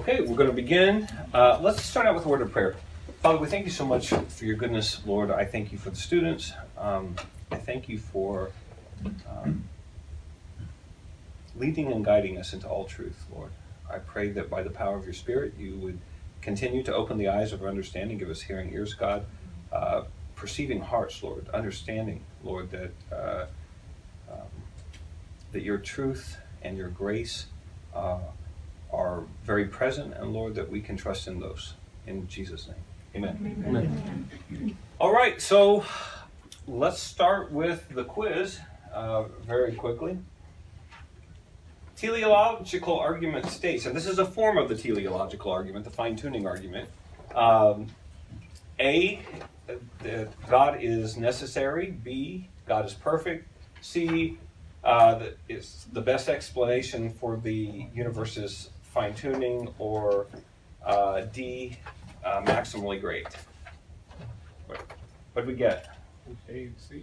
Okay, we're going to begin. Let's start out with a word of prayer. Father, we thank you so much for your goodness, Lord. I thank you for the students. I thank you for leading and guiding us into all truth, Lord. I pray that by the power of your Spirit, you would continue to open the eyes of our understanding, give us hearing ears, God, perceiving hearts, Lord, understanding, Lord, that your truth and your grace are very present, and Lord, that we can trust in those. In Jesus' name, amen. Amen. All right, so let's start with the quiz very quickly. Teleological argument states, and this is a form of the teleological argument, the fine-tuning argument. A, that God is necessary. B, God is perfect. C, that is the best explanation for the universe's fine-tuning. Or D, maximally great. What did we get? A and C.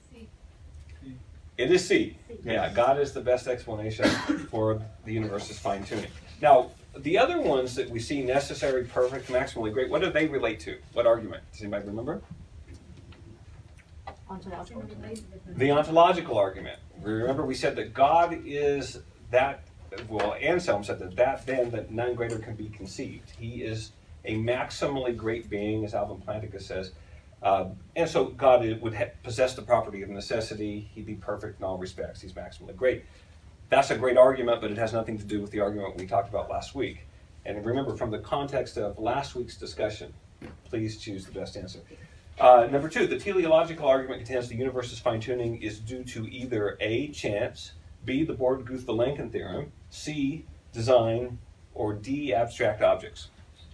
It is C. Yeah, God is the best explanation for the universe's fine-tuning. Now, the other ones that we see, necessary, perfect, maximally great, what do they relate to? What argument? Does anybody remember? Ontological. The ontological argument. Remember, we said that God is that, well, Anselm said that then that none greater can be conceived. He is a maximally great being, as Alvin Plantinga says. And so God would possess the property of necessity. He'd be perfect in all respects. He's maximally great. That's a great argument, but it has nothing to do with the argument we talked about last week. And remember, from the context of last week's discussion, please choose the best answer. Number two, the teleological argument contends the universe's fine-tuning is due to either A, chance, B, the Born-Guth-Vilenkin theorem, C, design, or D, abstract objects.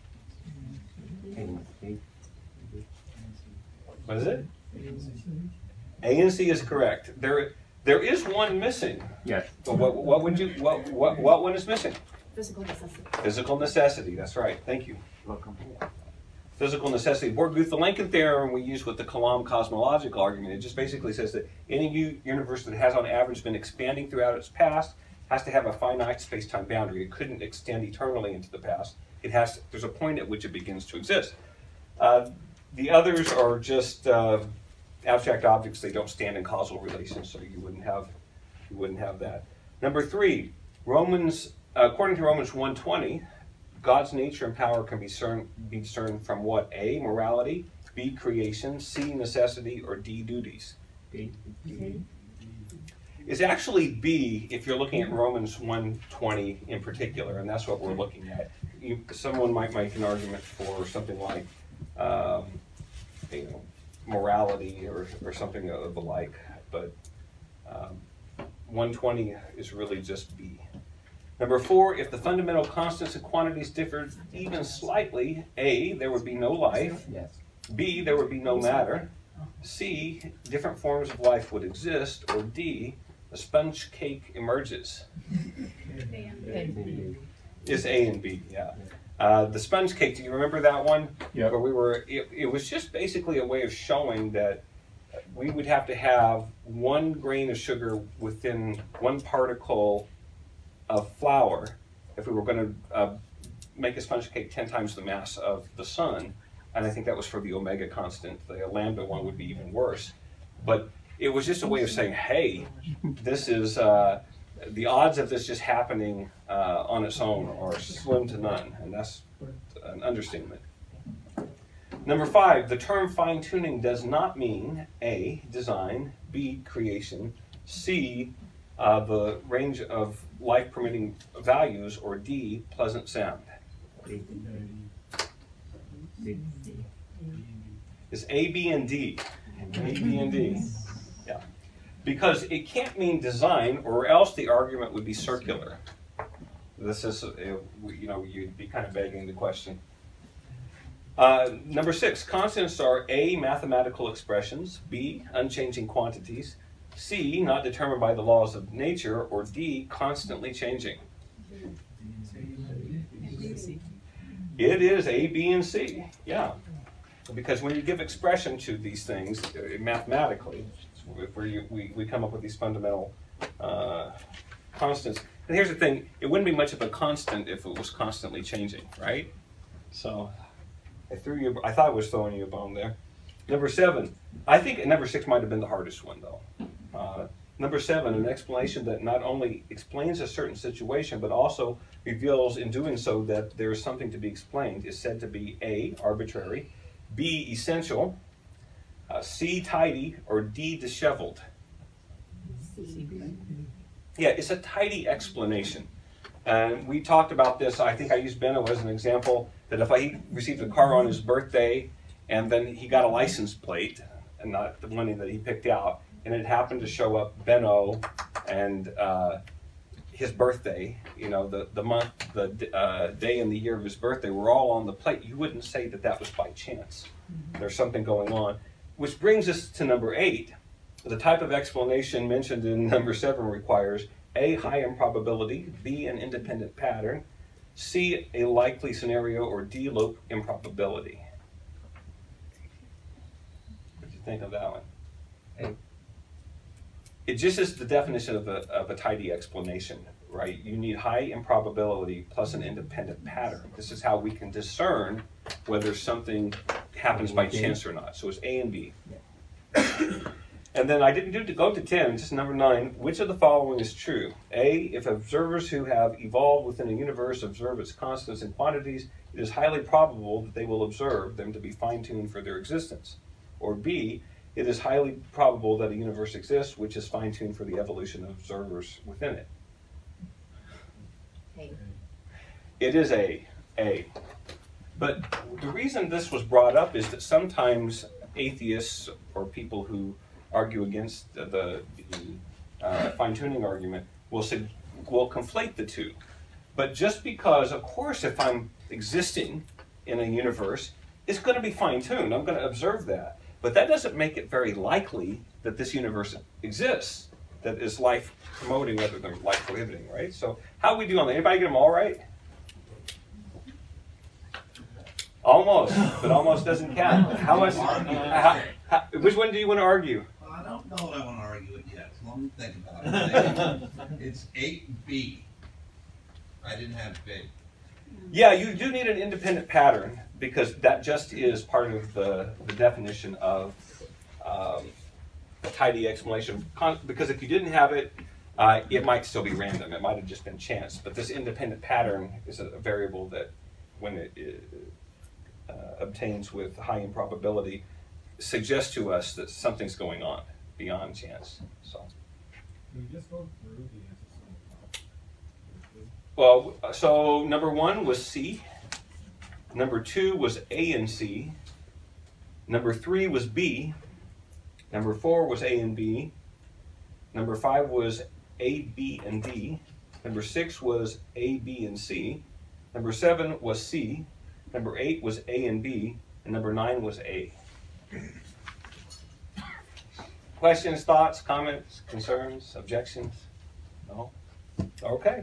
What is it? A and C is correct. There is one missing. Yes. But what one is missing? Physical necessity. Physical necessity. That's right. Thank you. Welcome. Physical necessity. Born-Guth-Vilenkin theorem we use with the Kalam cosmological argument. It just basically says that any universe that has on average been expanding throughout its past has to have a finite space-time boundary. It couldn't extend eternally into the past. There's a point at which it begins to exist. The others are just abstract objects. They don't stand in causal relations, so you wouldn't have that. Number three, according to Romans 1:20, God's nature and power can be discerned from what? A, morality, B, creation, C, necessity, or D, duties. B. It's actually B if you're looking at Romans 1:20 in particular, and that's what we're looking at. Someone might make an argument for something like morality or something of the like, but 1:20 is really just B. Number four, if the fundamental constants and quantities differed even slightly, A, there would be no life. Yes. B, there would be no matter. C, different forms of life would exist. Or D, a sponge cake emerges. Is A and B, yeah. The sponge cake, do you remember that one? Yeah. Where it was just basically a way of showing that we would have to have 1 grain of sugar within 1 particle of flour if we were going to make a sponge cake 10 times the mass of the sun. And I think that was for the omega constant. The lambda one would be even worse. But it was just a way of saying, hey, this is the odds of this just happening on its own are slim to none, and that's an understatement. Number five, the term fine-tuning does not mean A, design, B, creation, C, the range of life-permitting values, or D, pleasant sound. It's A, B, and D. A, B, and D. Yeah. Because it can't mean design, or else the argument would be circular. This is, you'd be kind of begging the question. Number six, constants are A, mathematical expressions, B, unchanging quantities, C, not determined by the laws of nature, or D, constantly changing. It is A, B, and C, yeah. Because when you give expression to these things mathematically, where we come up with these fundamental constants, And here's the thing, it wouldn't be much of a constant if it was constantly changing, right? So I thought I was throwing you a bone there. Number 7, I think number 6 might have been the hardest one though. Number 7, an explanation that not only explains a certain situation, but also reveals in doing so that there is something to be explained, is said to be A, arbitrary, B, essential, C, tidy, or D, disheveled. Yeah, it's a tidy explanation. And we talked about this, I think I used Benno as an example, that if he received a car on his birthday and then he got a license plate, and not the money that he picked out, and it happened to show up Benno and his birthday, you know, the month, the day and the year of his birthday were all on the plate, you wouldn't say that that was by chance. There's something going on. Which brings us to number 8. The type of explanation mentioned in number 7 requires A, high improbability, B, an independent pattern, C, a likely scenario, or D, low improbability. What do you think of that one? A. It just is the definition of a tidy explanation, right? You need high improbability plus an independent pattern. This is how we can discern whether something happens by chance or not. So it's A and B. And then I didn't go to 10, just number 9. Which of the following is true? A, if observers who have evolved within a universe observe its constants and quantities, it is highly probable that they will observe them to be fine-tuned for their existence. Or B, it is highly probable that a universe exists which is fine-tuned for the evolution of observers within it. A. It is A. But the reason this was brought up is that sometimes atheists or people who argue against the fine-tuning argument will conflate the two. But just because, of course, if I'm existing in a universe, it's going to be fine-tuned. I'm going to observe that. But that doesn't make it very likely that this universe exists, that is life promoting rather than life prohibiting, right? So how do we do on that? Anybody get them all right? Almost, but almost doesn't count. How much? Which one do you want to argue? Well, I don't know that I want to argue it yet. So let me think about it. It's 8B. I didn't have B. Yeah, you do need an independent pattern because that just is part of the definition of a tidy explanation. Because if you didn't have it, it might still be random. It might have just been chance. But this independent pattern is a variable that, when it obtains with high improbability, suggests to us that something's going on beyond chance. So. Can we just go through the answers? Well, so number 1 was C. Number 2 was A and C. Number 3 was B. Number 4 was A and B. Number 5 was A, B, and D. Number 6 was A, B, and C. Number 7 was C. Number 8 was A and B. And number 9 was A. Questions, thoughts, comments, concerns, objections? No? Okay.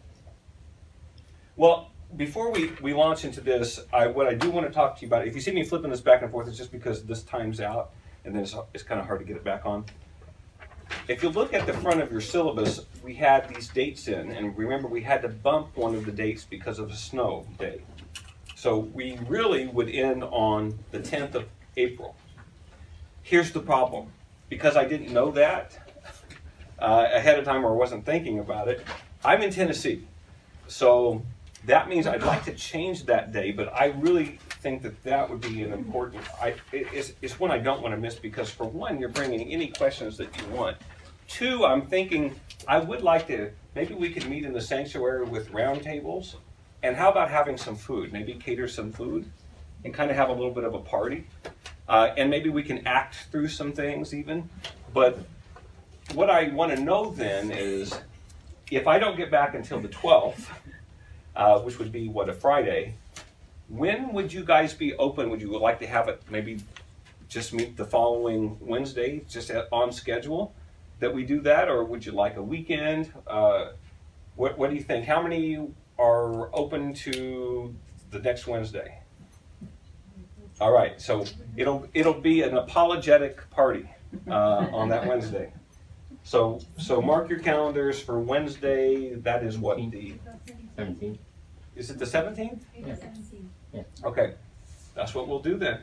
Well, before we launch into this, what I do want to talk to you about, if you see me flipping this back and forth, it's just because this time's out, and then it's kind of hard to get it back on. If you look at the front of your syllabus, we had these dates in, and remember we had to bump one of the dates because of a snow day. So we really would end on the 10th of April. Here's the problem. Because I didn't know that ahead of time or wasn't thinking about it, I'm in Tennessee. So that means I'd like to change that day, but I really think that would be an important, it's one I don't want to miss because for one, you're bringing any questions that you want. 2, I'm thinking I would like to, maybe we could meet in the sanctuary with round tables. And how about having some food? Maybe cater some food and kind of have a little bit of a party. And maybe we can act through some things even. But what I want to know then is, if I don't get back until the 12th, which would be, a Friday, when would you guys be open? Would you like to have it maybe just meet the following Wednesday, just on schedule, that we do that? Or would you like a weekend? What do you think? How many are open to the next Wednesday? All right, so it'll be an apologetic party on that Wednesday. So mark your calendars for Wednesday. That is what the 17th. Is it the 17th? Yeah. Yeah. Okay, that's what we'll do then.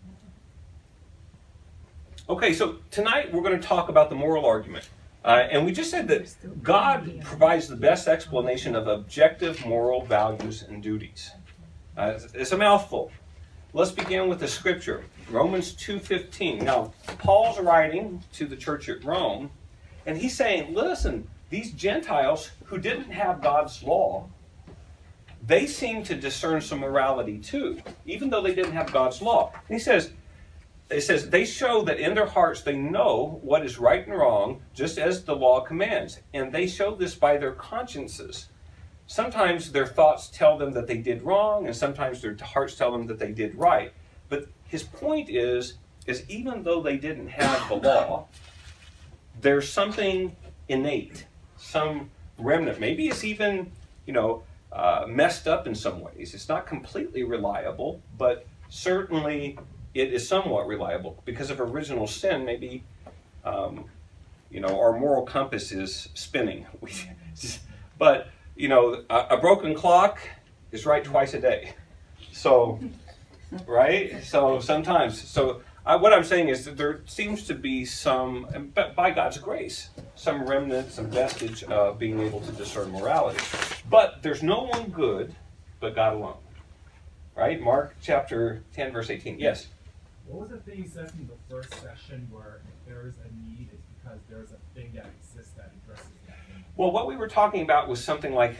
Okay, so tonight we're going to talk about the moral argument. And we just said that God provides the best explanation of objective moral values and duties. It's a mouthful. Let's begin with the scripture, Romans 2:15. Now, Paul's writing to the church at Rome, and he's saying, listen, these Gentiles who didn't have God's law, they seem to discern some morality too, even though they didn't have God's law. And it says, they show that in their hearts they know what is right and wrong, just as the law commands. And they show this by their consciences. Sometimes their thoughts tell them that they did wrong, and sometimes their hearts tell them that they did right. But his point is even though they didn't have the law, there's something innate, some remnant. Maybe it's even, messed up in some ways. It's not completely reliable, but certainly it is somewhat reliable. Because of original sin, maybe, our moral compass is spinning. But, a broken clock is right twice a day. So, right? So sometimes, what I'm saying is that there seems to be some, by God's grace, some remnant, some vestige of being able to discern morality. But there's no one good but God alone. Right? Mark chapter 10, verse 18. Yes? What was the thing you said from the first session where if there is a need, it's because there's a thing that exists that addresses that need? Well, what we were talking about was something like,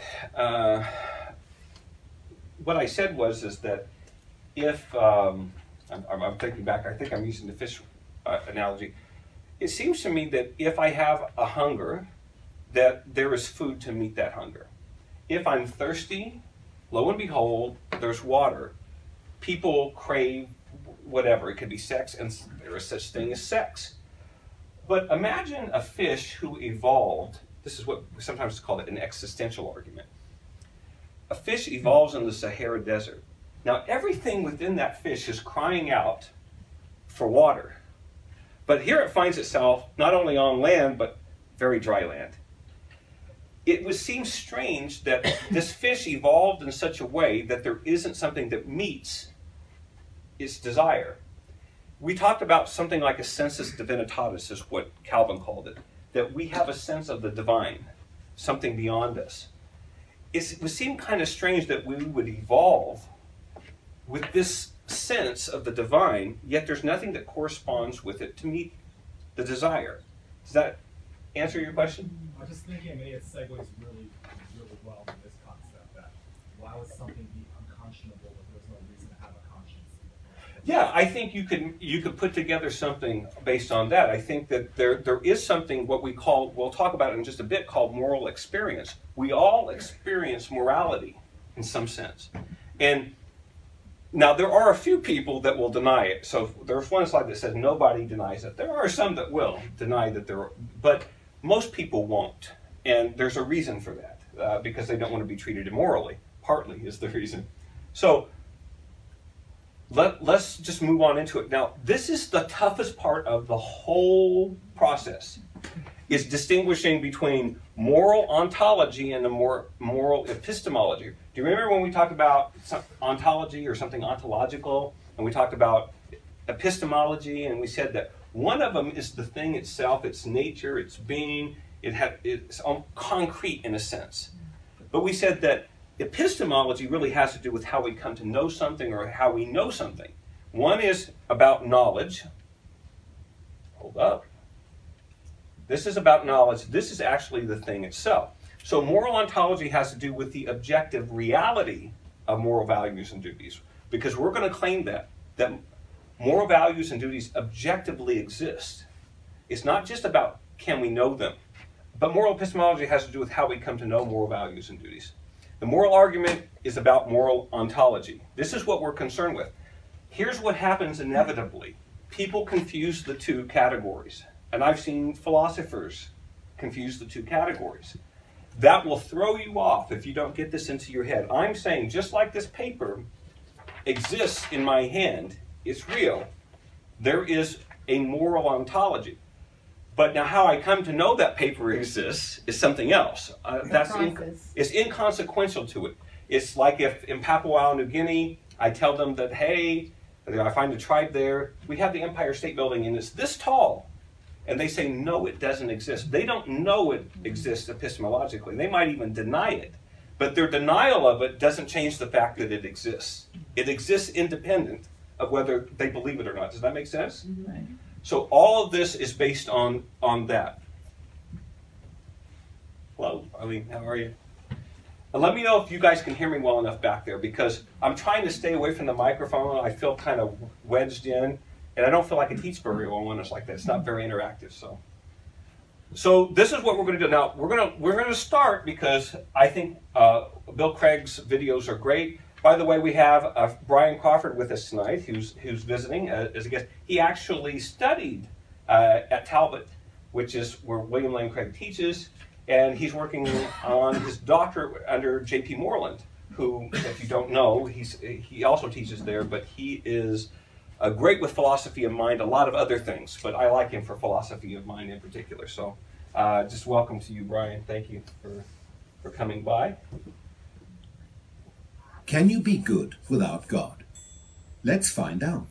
what I said is that if, I'm thinking back, I think I'm using the fish analogy. It seems to me that if I have a hunger, that there is food to meet that hunger. If I'm thirsty, lo and behold, there's water. People crave whatever. It could be sex, and there is such thing as sex. But imagine a fish who evolved. This is what sometimes is called an existential argument. A fish evolves in the Sahara Desert. Now, everything within that fish is crying out for water. But here it finds itself not only on land, but very dry land. It would seem strange that this fish evolved in such a way that there isn't something that meets its desire. We talked about something like a sensus divinitatis, is what Calvin called it, that we have a sense of the divine, something beyond us. It would seem kind of strange that we would evolve with this sense of the divine, yet there's nothing that corresponds with it to meet the desire. Does that answer your question? I was just thinking maybe it segues really, really well to this concept that why would something be unconscionable if there's no reason to have a conscience? Yeah, I think you could put together something based on that. I think that there is something, what we'll talk about in just a bit, called moral experience. We all experience morality in some sense. And now there are a few people that will deny it. So there's one slide that says nobody denies it. There are some that will deny that there are, but most people won't. And there's a reason for that, because they don't want to be treated immorally. Partly is the reason. So let's just move on into it. Now, this is the toughest part of the whole process, is distinguishing between moral ontology and moral epistemology. Do you remember when we talked about ontology or something ontological, and we talked about epistemology, and we said that one of them is the thing itself, its nature, its being, it's concrete in a sense. But we said that epistemology really has to do with how we come to know something or how we know something. One is about knowledge. Hold up. This is about knowledge. This is actually the thing itself. So moral ontology has to do with the objective reality of moral values and duties, because we're going to claim that moral values and duties objectively exist. It's not just about can we know them, but moral epistemology has to do with how we come to know moral values and duties. The moral argument is about moral ontology. This is what we're concerned with. Here's what happens inevitably. People confuse the two categories. And I've seen philosophers confuse the two categories. That will throw you off if you don't get this into your head. I'm saying just like this paper exists in my hand, it's real, there is a moral ontology. But now how I come to know that paper exists is something else. It's inconsequential to it. It's like if in Papua New Guinea, I tell them that, hey, I find a tribe there, we have the Empire State Building and it's this tall. And they say, no, it doesn't exist. They don't know it exists epistemologically. They might even deny it. But their denial of it doesn't change the fact that it exists. It exists independent of whether they believe it or not. Does that make sense? Right. So all of this is based on that. Hello, Eileen, how are you? And let me know if you guys can hear me well enough back there, because I'm trying to stay away from the microphone. I feel kind of wedged in, and I don't feel like I teach very well when it's like that. It's not very interactive. So this is what we're going to do. Now we're going to start, because I think Bill Craig's videos are great. By the way, we have Brian Crawford with us tonight, who's visiting as a guest. He actually studied at Talbot, which is where William Lane Craig teaches, and he's working on his doctorate under J.P. Moreland, who, if you don't know, he also teaches there, but he is great with philosophy of mind, a lot of other things, but I like him for philosophy of mind in particular. So just welcome to you, Brian. Thank you for coming by. Can you be good without God? Let's find out.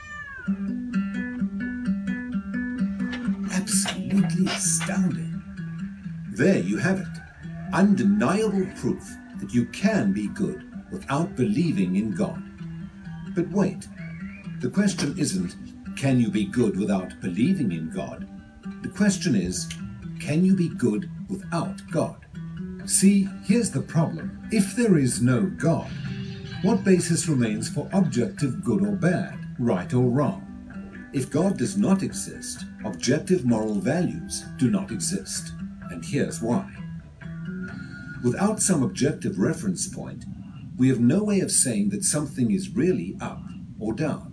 Absolutely astounding. There you have it. Undeniable proof that you can be good without believing in God. But wait, the question isn't, can you be good without believing in God? The question is, can you be good without God? See, here's the problem. If there is no God, what basis remains for objective good or bad, right or wrong? If God does not exist, objective moral values do not exist. And here's why. Without some objective reference point, we have no way of saying that something is really up or down.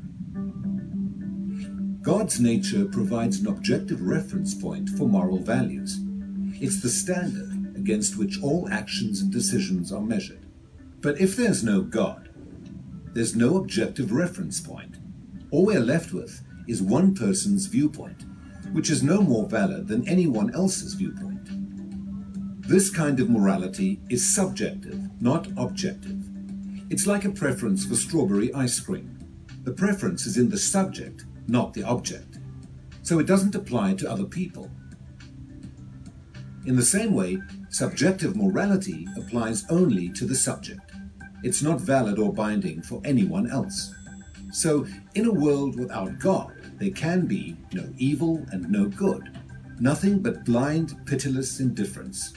God's nature provides an objective reference point for moral values. It's the standard against which all actions and decisions are measured. But if there's no God, there's no objective reference point. All we're left with is one person's viewpoint, which is no more valid than anyone else's viewpoint. This kind of morality is subjective, not objective. It's like a preference for strawberry ice cream. The preference is in the subject, not the object. So it doesn't apply to other people. In the same way, subjective morality applies only to the subject. It's not valid or binding for anyone else. So, in a world without God, there can be no evil and no good, nothing but blind, pitiless indifference.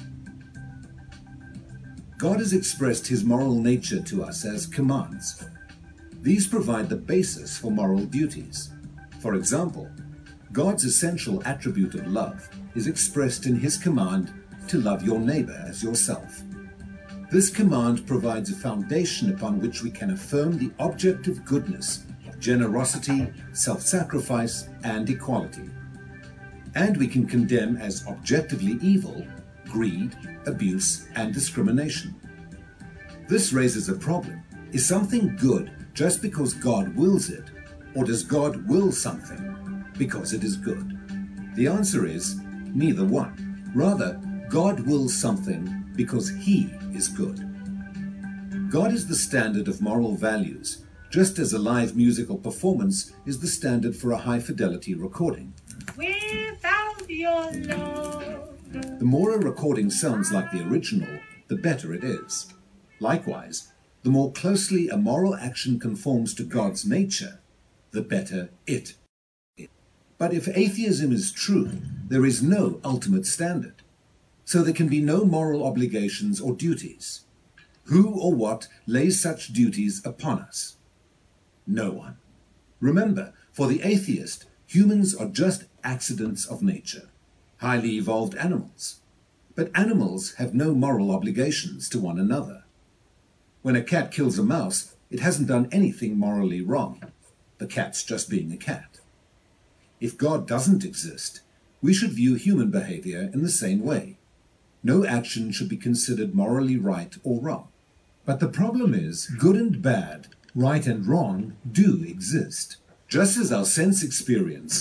God has expressed his moral nature to us as commands. These provide the basis for moral duties. For example, God's essential attribute of love is expressed in his command to love your neighbor as yourself. This command provides a foundation upon which we can affirm the objective goodness of generosity, self-sacrifice, and equality. And we can condemn as objectively evil greed, abuse, and discrimination. This raises a problem. Is something good just because God wills it, or does God will something because it is good? The answer is neither one. Rather, God wills something because he is good. God is the standard of moral values, just as a live musical performance is the standard for a high-fidelity recording. Without your love. The more a recording sounds like the original, the better it is. Likewise, the more closely a moral action conforms to God's nature, the better it is. But if atheism is true, there is no ultimate standard. So there can be no moral obligations or duties. Who or what lays such duties upon us? No one. Remember, for the atheist, humans are just accidents of nature, highly evolved animals. But animals have no moral obligations to one another. When a cat kills a mouse, it hasn't done anything morally wrong. The cat's just being a cat. If God doesn't exist, we should view human behavior in the same way. No action should be considered morally right or wrong. But the problem is, good and bad, right and wrong, do exist. Just as our sense experience,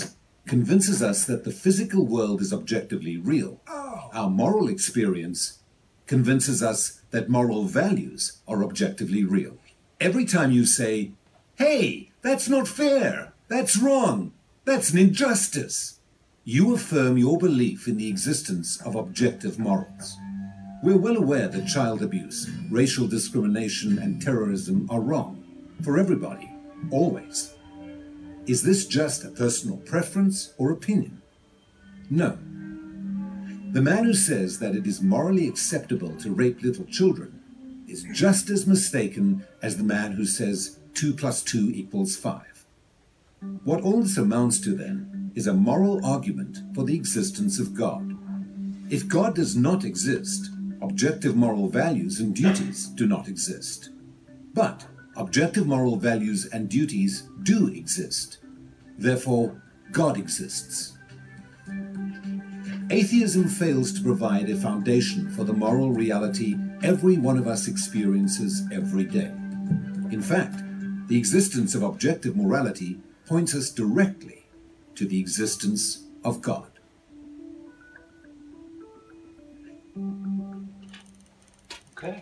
convinces us that the physical world is objectively real. Our moral experience convinces us that moral values are objectively real. Every time you say, "Hey, that's not fair, that's wrong, that's an injustice," you affirm your belief in the existence of objective morals. We're well aware that child abuse, racial discrimination, and terrorism are wrong for everybody, always. Is this just a personal preference or opinion? No. The man who says that it is morally acceptable to rape little children is just as mistaken as the man who says 2 + 2 = 5. What all this amounts to, then, is a moral argument for the existence of God. If God does not exist, objective moral values and duties do not exist. But objective moral values and duties do exist. Therefore, God exists. Atheism fails to provide a foundation for the moral reality every one of us experiences every day. In fact, the existence of objective morality points us directly to the existence of God. Okay.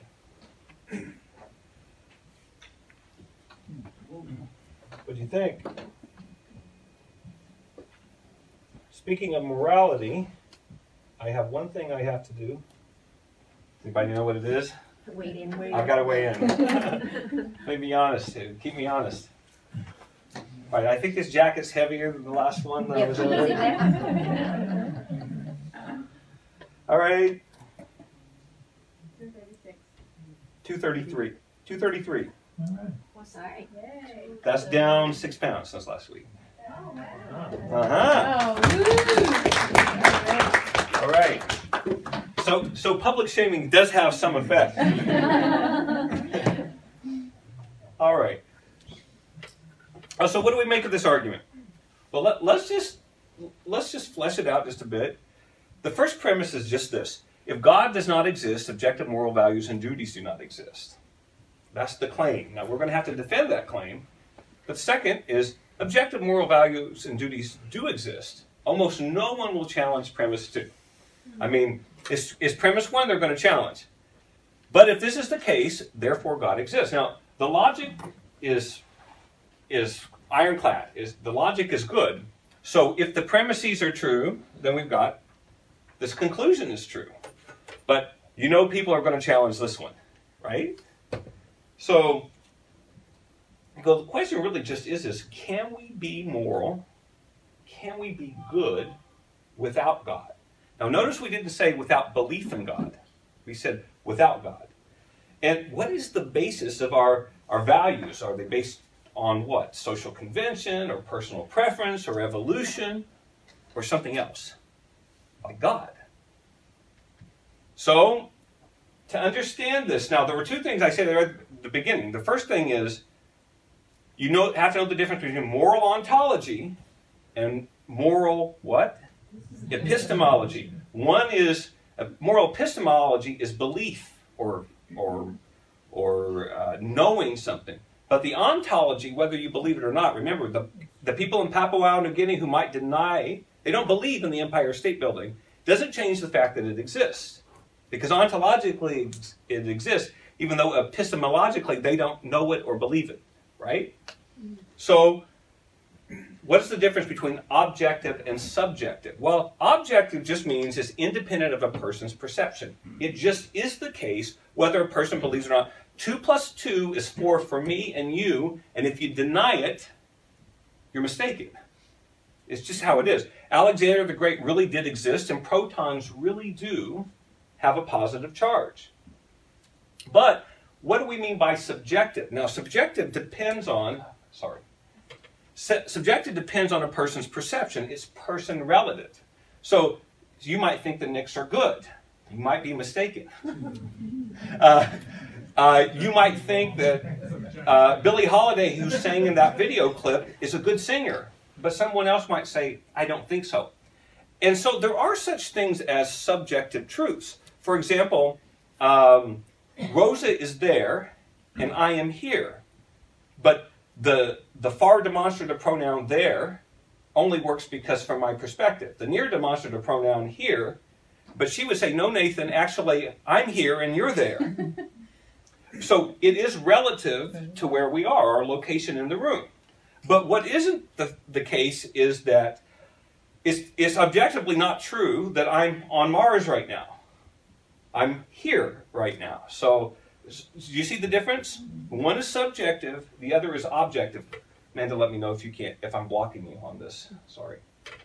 What do you think? Speaking of morality, I have one thing I have to do. Anybody know what it is? Wait in. I've got to weigh in. Let me be honest, dude. Keep me honest. All right, I think this jacket's heavier than the last one that I was in. All right. 233. 233. Oh, sorry. That's down 6 pounds since last week. Uh-huh. All right. So public shaming does have some effect. All right. So what do we make of this argument? Well, let's just flesh it out just a bit. The first premise is just this: if God does not exist, objective moral values and duties do not exist. That's the claim. Now we're going to have to defend that claim. But second is objective moral values and duties do exist. Almost no one will challenge premise 2. I mean, is premise 1 they're going to challenge. But if this is the case, therefore God exists. Now, the logic is ironclad. The logic is good. So if the premises are true, then we've got this conclusion is true. But you know people are going to challenge this one, right? So the question really just is can we be moral? Can we be good without God? Now notice we didn't say without belief in God. We said without God. And what is the basis of our values? Are they based on what? Social convention or personal preference or evolution or something else? Like God. So, to understand this, now there were 2 things I said there at the beginning. The first thing is, you have to know the difference between moral ontology and moral what? Epistemology. One is, moral epistemology is belief or knowing something. But the ontology, whether you believe it or not, remember, the people in Papua New Guinea who might deny, they don't believe in the Empire State Building, doesn't change the fact that it exists. Because ontologically it exists, even though epistemologically they don't know it or believe it, right? So, what is the difference between objective and subjective? Well, objective just means it's independent of a person's perception. It just is the case whether a person believes it or not. 2 + 2 is 4 for me and you, and if you deny it, you're mistaken. It's just how it is. Alexander the Great really did exist, and protons really do have a positive charge. But what do we mean by subjective? Now, subjective depends on a person's perception. It's person relative. So you might think the Knicks are good. You might be mistaken. You might think that Billie Holiday, who sang in that video clip, is a good singer. But someone else might say, I don't think so. And so there are such things as subjective truths. For example, Rosa is there and I am here. But the far demonstrative pronoun there only works because from my perspective. The near demonstrative pronoun here, but she would say, no, Nathan, actually, I'm here and you're there. So it is relative to where we are, our location in the room. But what isn't the case is that it's objectively not true that I'm on Mars right now. I'm here right now. So do you see the difference? One is subjective, the other is objective. Amanda, let me know if I'm blocking you on this. Sorry.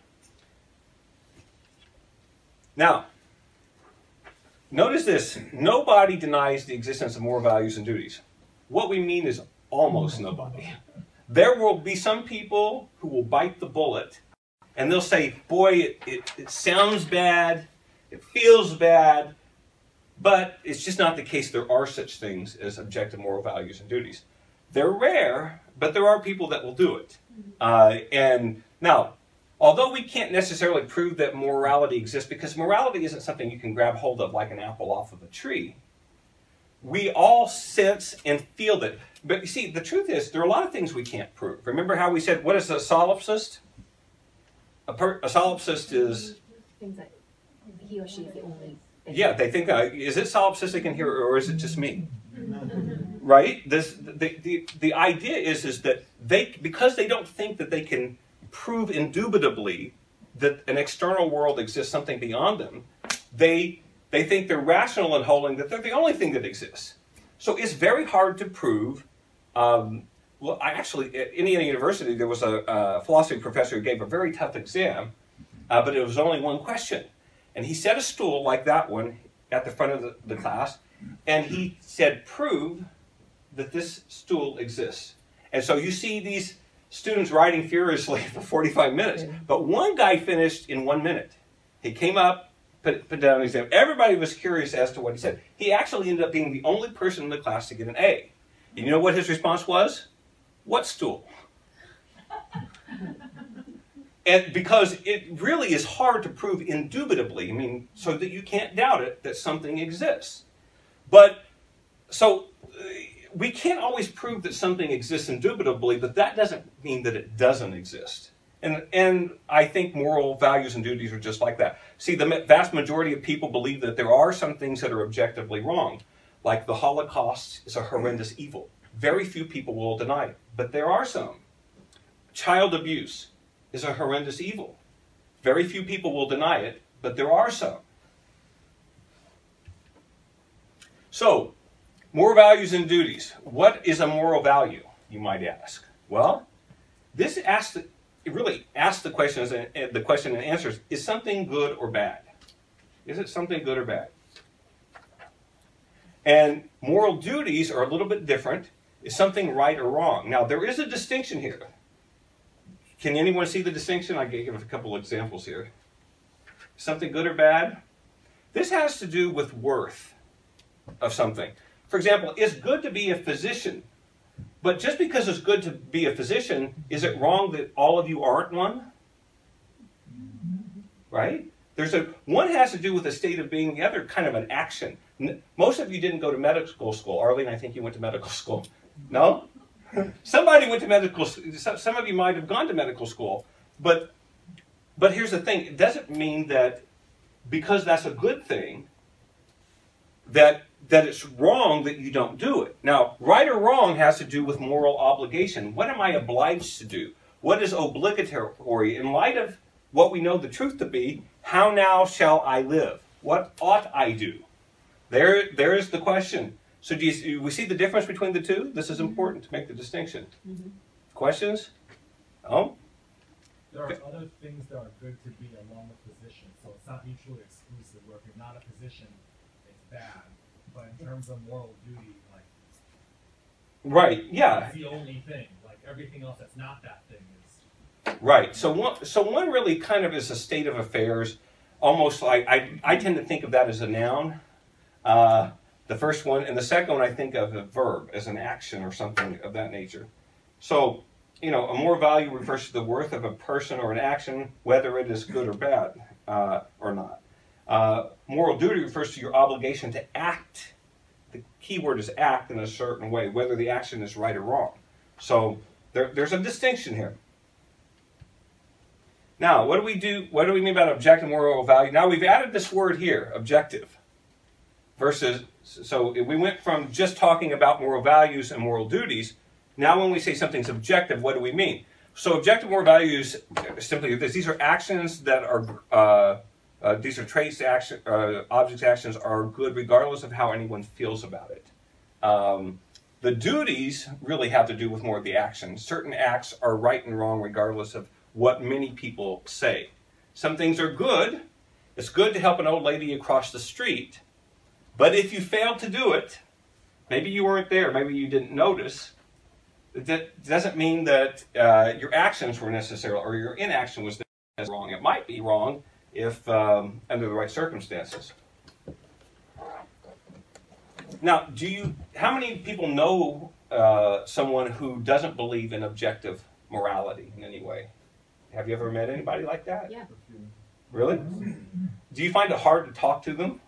Now, notice this. Nobody denies the existence of moral values and duties. What we mean is almost nobody. There will be some people who will bite the bullet and they'll say, boy, it sounds bad, it feels bad, but it's just not the case. There are such things as objective moral values and duties. They're rare, but there are people that will do it. And now, although we can't necessarily prove that morality exists, because morality isn't something you can grab hold of like an apple off of a tree, we all sense and feel that. But you see, the truth is, there are a lot of things we can't prove. Remember how we said, what is a solipsist? A solipsist is... Things like he or she is the only thing. Yeah, they think, is it solipsistic in here or is it just me? Right? The idea is that because they don't think that they can prove indubitably that an external world exists, something beyond them, they think they're rational in holding that they're the only thing that exists. So it's very hard to prove. Well, actually, at Indiana University, there was a philosophy professor who gave a very tough exam, but it was only one question. And he set a stool like that one at the front of the class, and he said, prove that this stool exists. And so you see these students writing furiously for 45 minutes, but one guy finished in 1 minute. He came up, put down an exam. Everybody was curious as to what he said. He actually ended up being the only person in the class to get an A. And you know what his response was? What stool? And because it really is hard to prove indubitably, I mean, so that you can't doubt it, that something exists. But, so, we can't always prove that something exists indubitably, but that doesn't mean that it doesn't exist. And I think moral values and duties are just like that. See, the vast majority of people believe that there are some things that are objectively wrong, like the Holocaust is a horrendous evil. Very few people will deny it, but there are some. Child abuse is a horrendous evil. Very few people will deny it, but there are some. So, moral values and duties. What is a moral value, you might ask? Well, this really asks the question and answers, is something good or bad? Is it something good or bad? And moral duties are a little bit different. Is something right or wrong? Now, there is a distinction here. Can anyone see the distinction? I gave a couple examples here. Something good or bad? This has to do with worth of something. For example, it's good to be a physician, but just because it's good to be a physician, is it wrong that all of you aren't one? Right? One has to do with a state of being, the other kind of an action. Most of you didn't go to medical school. Arlene, I think you went to medical school. No? Somebody went to medical school. Some of you might have gone to medical school. But here's the thing. It doesn't mean that because that's a good thing, that it's wrong that you don't do it. Now, right or wrong has to do with moral obligation. What am I obliged to do? What is obligatory? In light of what we know the truth to be, how now shall I live? What ought I do? There is the question. So do we see the difference between the two? This is important to make the distinction. Mm-hmm. Questions? Oh? There are other things that are good to be along with physician, so it's not mutually exclusive, where if you're not a physician, it's bad. But in terms of moral duty, like... Right, yeah. It's the only thing. Like, everything else that's not that thing is... Right, so one really kind of is a state of affairs, almost like, I tend to think of that as a noun. The first one, and the second one I think of a verb, as an action or something of that nature. So, a moral value refers to the worth of a person or an action, whether it is good or bad or not. Moral duty refers to your obligation to act. The key word is act in a certain way, whether the action is right or wrong. So there's a distinction here. Now, what do we do? What do we mean by objective moral value? Now we've added this word here, objective, versus. So we went from just talking about moral values and moral duties. Now, when we say something's objective, what do we mean? So, objective moral values simply this: these are actions that are these are traits, objects, actions are good regardless of how anyone feels about it. The duties really have to do with more of the actions. Certain acts are right and wrong regardless of what many people say. Some things are good. It's good to help an old lady across the street. But if you failed to do it, maybe you weren't there, maybe you didn't notice, that doesn't mean that your actions were necessarily, or your inaction was wrong. It might be wrong if under the right circumstances. Now, how many people know someone who doesn't believe in objective morality in any way? Have you ever met anybody like that? Yeah. Really? Do you find it hard to talk to them?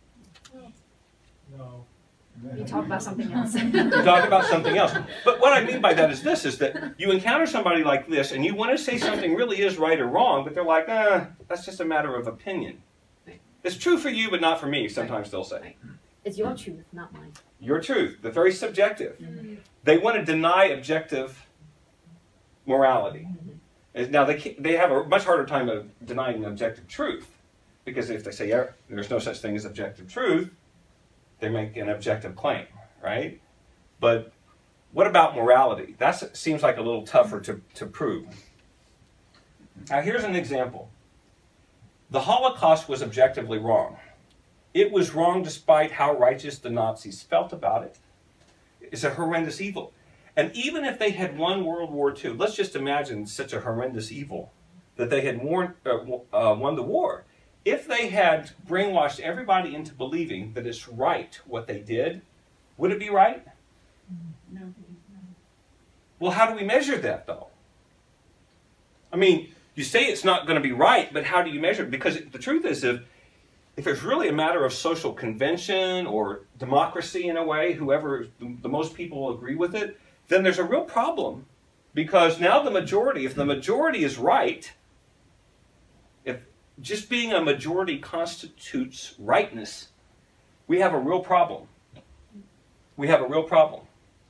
No. You talk about something else. You talk about something else. But what I mean by that is this, is that you encounter somebody like this and you want to say something really is right or wrong, but they're like, that's just a matter of opinion. It's true for you, but not for me, sometimes they'll say. It's your truth, not mine. Your truth, the very subjective. They want to deny objective morality. Now, they have a much harder time of denying objective truth, because if they say, yeah, there's no such thing as objective truth, they make an objective claim, right? But what about morality? That seems like a little tougher to prove. Now, here's an example. The Holocaust was objectively wrong. It was wrong despite how righteous the Nazis felt about it. It's a horrendous evil. And even if they had won World War II, let's just imagine such a horrendous evil, that they had won the war. If they had brainwashed everybody into believing that it's right what they did, would it be right? No. Well, how do we measure that, though? I mean, you say it's not going to be right, but how do you measure it? Because the truth is, if it's really a matter of social convention or democracy in a way, whoever, the most people agree with it, then there's a real problem. Because now if the majority is right, if just being a majority constitutes rightness, we have a real problem. We have a real problem.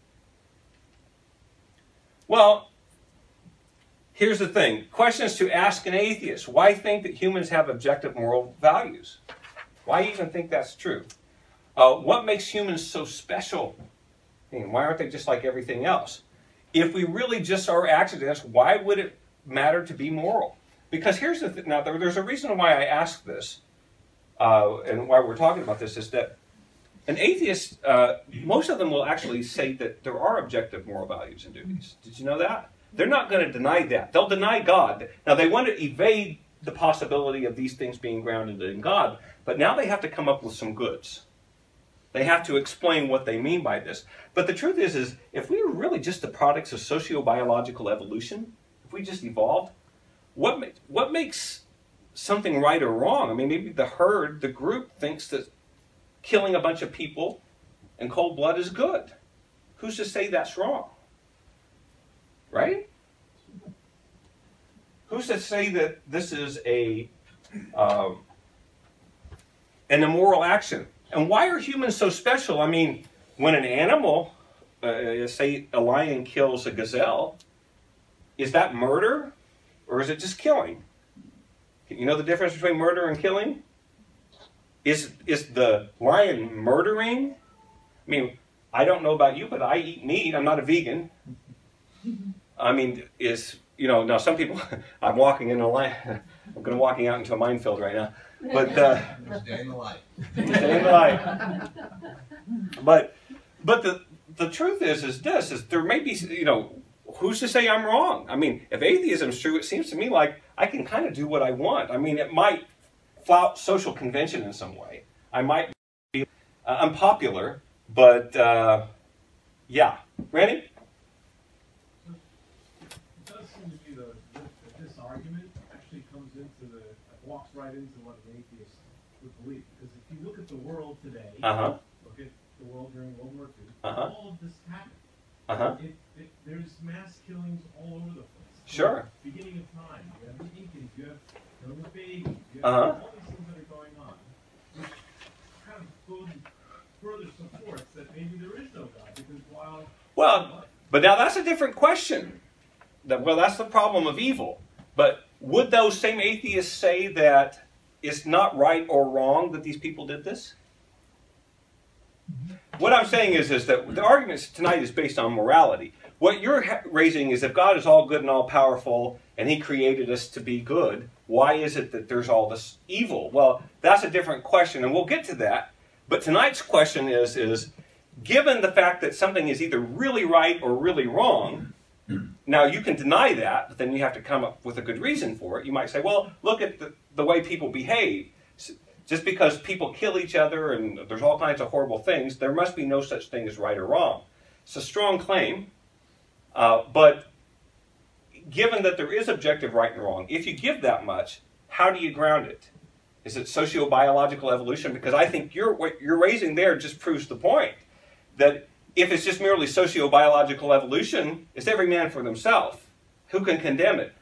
Well, here's the thing. Questions to ask an atheist. Why think that humans have objective moral values? Why even think that's true? What makes humans so special? I mean, why aren't they just like everything else? If we really just are accidents, why would it matter to be moral? Because here's the thing. Now, there's a reason why I ask this, and why we're talking about this, is that an atheist, most of them will actually say that there are objective moral values and duties. Did you know that? They're not going to deny that. They'll deny God. Now, they want to evade the possibility of these things being grounded in God, but now they have to come up with some goods. They have to explain what they mean by this. But the truth is if we were really just the products of socio-biological evolution, if we just evolved, what makes something right or wrong? I mean, maybe the herd, the group, thinks that killing a bunch of people in cold blood is good. Who's to say that's wrong? Right? Who's to say that this is an immoral action? And why are humans so special? I mean, when an animal, say a lion kills a gazelle, is that murder or is it just killing? You know the difference between murder and killing? Is the lion murdering? I mean, I don't know about you, but I eat meat. I'm not a vegan. I mean, now some people, I'm walking in a line, I'm going to walking out into a minefield right now. But Stay in the light. stay in the light. But the truth is there may be, who's to say I'm wrong? I mean, if atheism is true, it seems to me like I can kind of do what I want. I mean, it might flout social convention in some way. I might be unpopular, but yeah. Randy? It does seem to be that this argument actually comes walks right into what an atheist would believe. Because if you look at the world today, look at the world during World War II, all of this happened. There's mass killings all over the place. Sure. Beginning of time, you have the Incans, you have the babies, you have Uh-huh. all these things that are going on, which kind of further supports that maybe there is no God, because Well, but now that's a different question. Well, that's the problem of evil. But would those same atheists say that it's not right or wrong that these people did this? What I'm saying is that the argument tonight is based on morality. What you're raising is if God is all good and all powerful and he created us to be good, why is it that there's all this evil? Well, that's a different question, and we'll get to that. But tonight's question is given the fact that something is either really right or really wrong, now you can deny that, but then you have to come up with a good reason for it. You might say, well, look at the way people behave. Just because people kill each other and there's all kinds of horrible things, there must be no such thing as right or wrong. It's a strong claim, but given that there is objective right and wrong, if you give that much, how do you ground it? Is it sociobiological evolution? Because I think what you're raising there just proves the point, that if it's just merely sociobiological evolution, it's every man for themselves. Who can condemn it?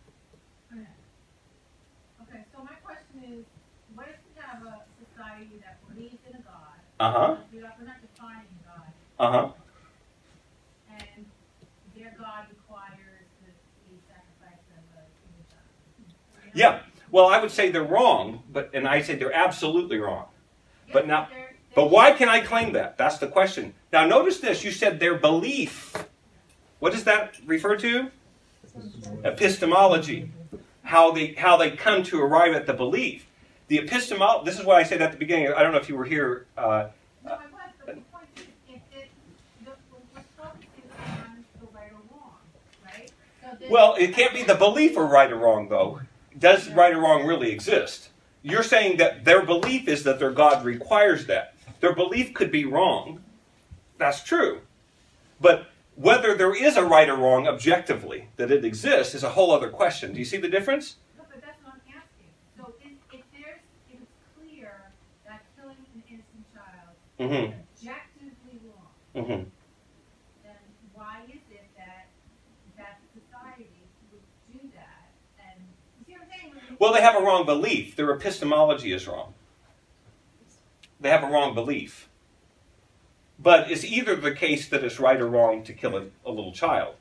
Okay, so my question is, what if we have a society that believes in a God? Uh-huh. We're not defining God. Uh-huh. And their God requires the sacrifice of a human child. Yeah. Well, I would say they're wrong, and I say they're absolutely wrong. But now, but why can I claim that? That's the question. Now, notice this. You said their belief. What does that refer to? Epistemology. How they come to arrive at the belief. The epistemology. This is why I said at the beginning. I don't know if you were here. No, I was, but the point is, we're focusing on the right or wrong, right? So Well, it can't be the belief or right or wrong, though. Does right or wrong really exist? You're saying that their belief is that their God requires that. Their belief could be wrong. That's true. But whether there is a right or wrong objectively, that it exists, is a whole other question. Do you see the difference? No, but that's what I'm asking. So if it's clear that killing an innocent child is objectively wrong, then why is it that society would do that? And you see what I'm saying? Well, they have a wrong belief. Their epistemology is wrong. They have a wrong belief. But it's either the case that it's right or wrong to kill a little child.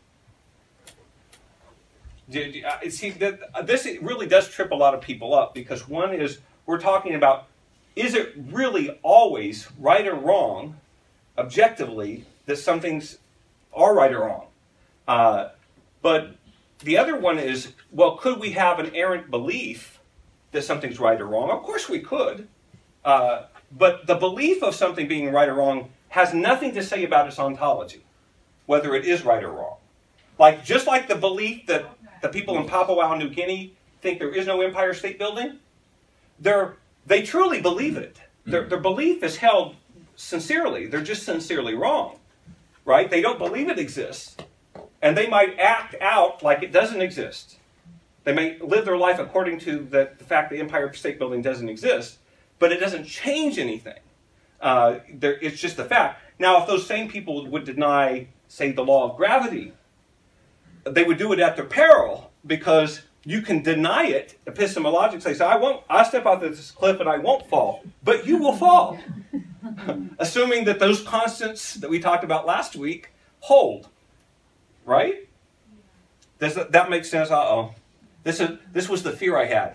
See, this really does trip a lot of people up, because one is, we're talking about, is it really always right or wrong, objectively, that some things are right or wrong? But the other one is, well, could we have an errant belief that something's right or wrong? Of course we could. But the belief of something being right or wrong has nothing to say about its ontology, whether it is right or wrong. Just like the belief that the people in Papua New Guinea think there is no Empire State Building, they truly believe it. Their belief is held sincerely. They're just sincerely wrong, right? They don't believe it exists, and they might act out like it doesn't exist. They may live their life according to the fact the Empire State Building doesn't exist, but it doesn't change anything. It's just a fact. Now, if those same people would deny, say, the law of gravity, they would do it at their peril, because you can deny it epistemologically. Say, I'll step out this cliff and I won't fall, but you will fall. Assuming that those constants that we talked about last week hold. Right? Does that make sense? Uh-oh. This was the fear I had.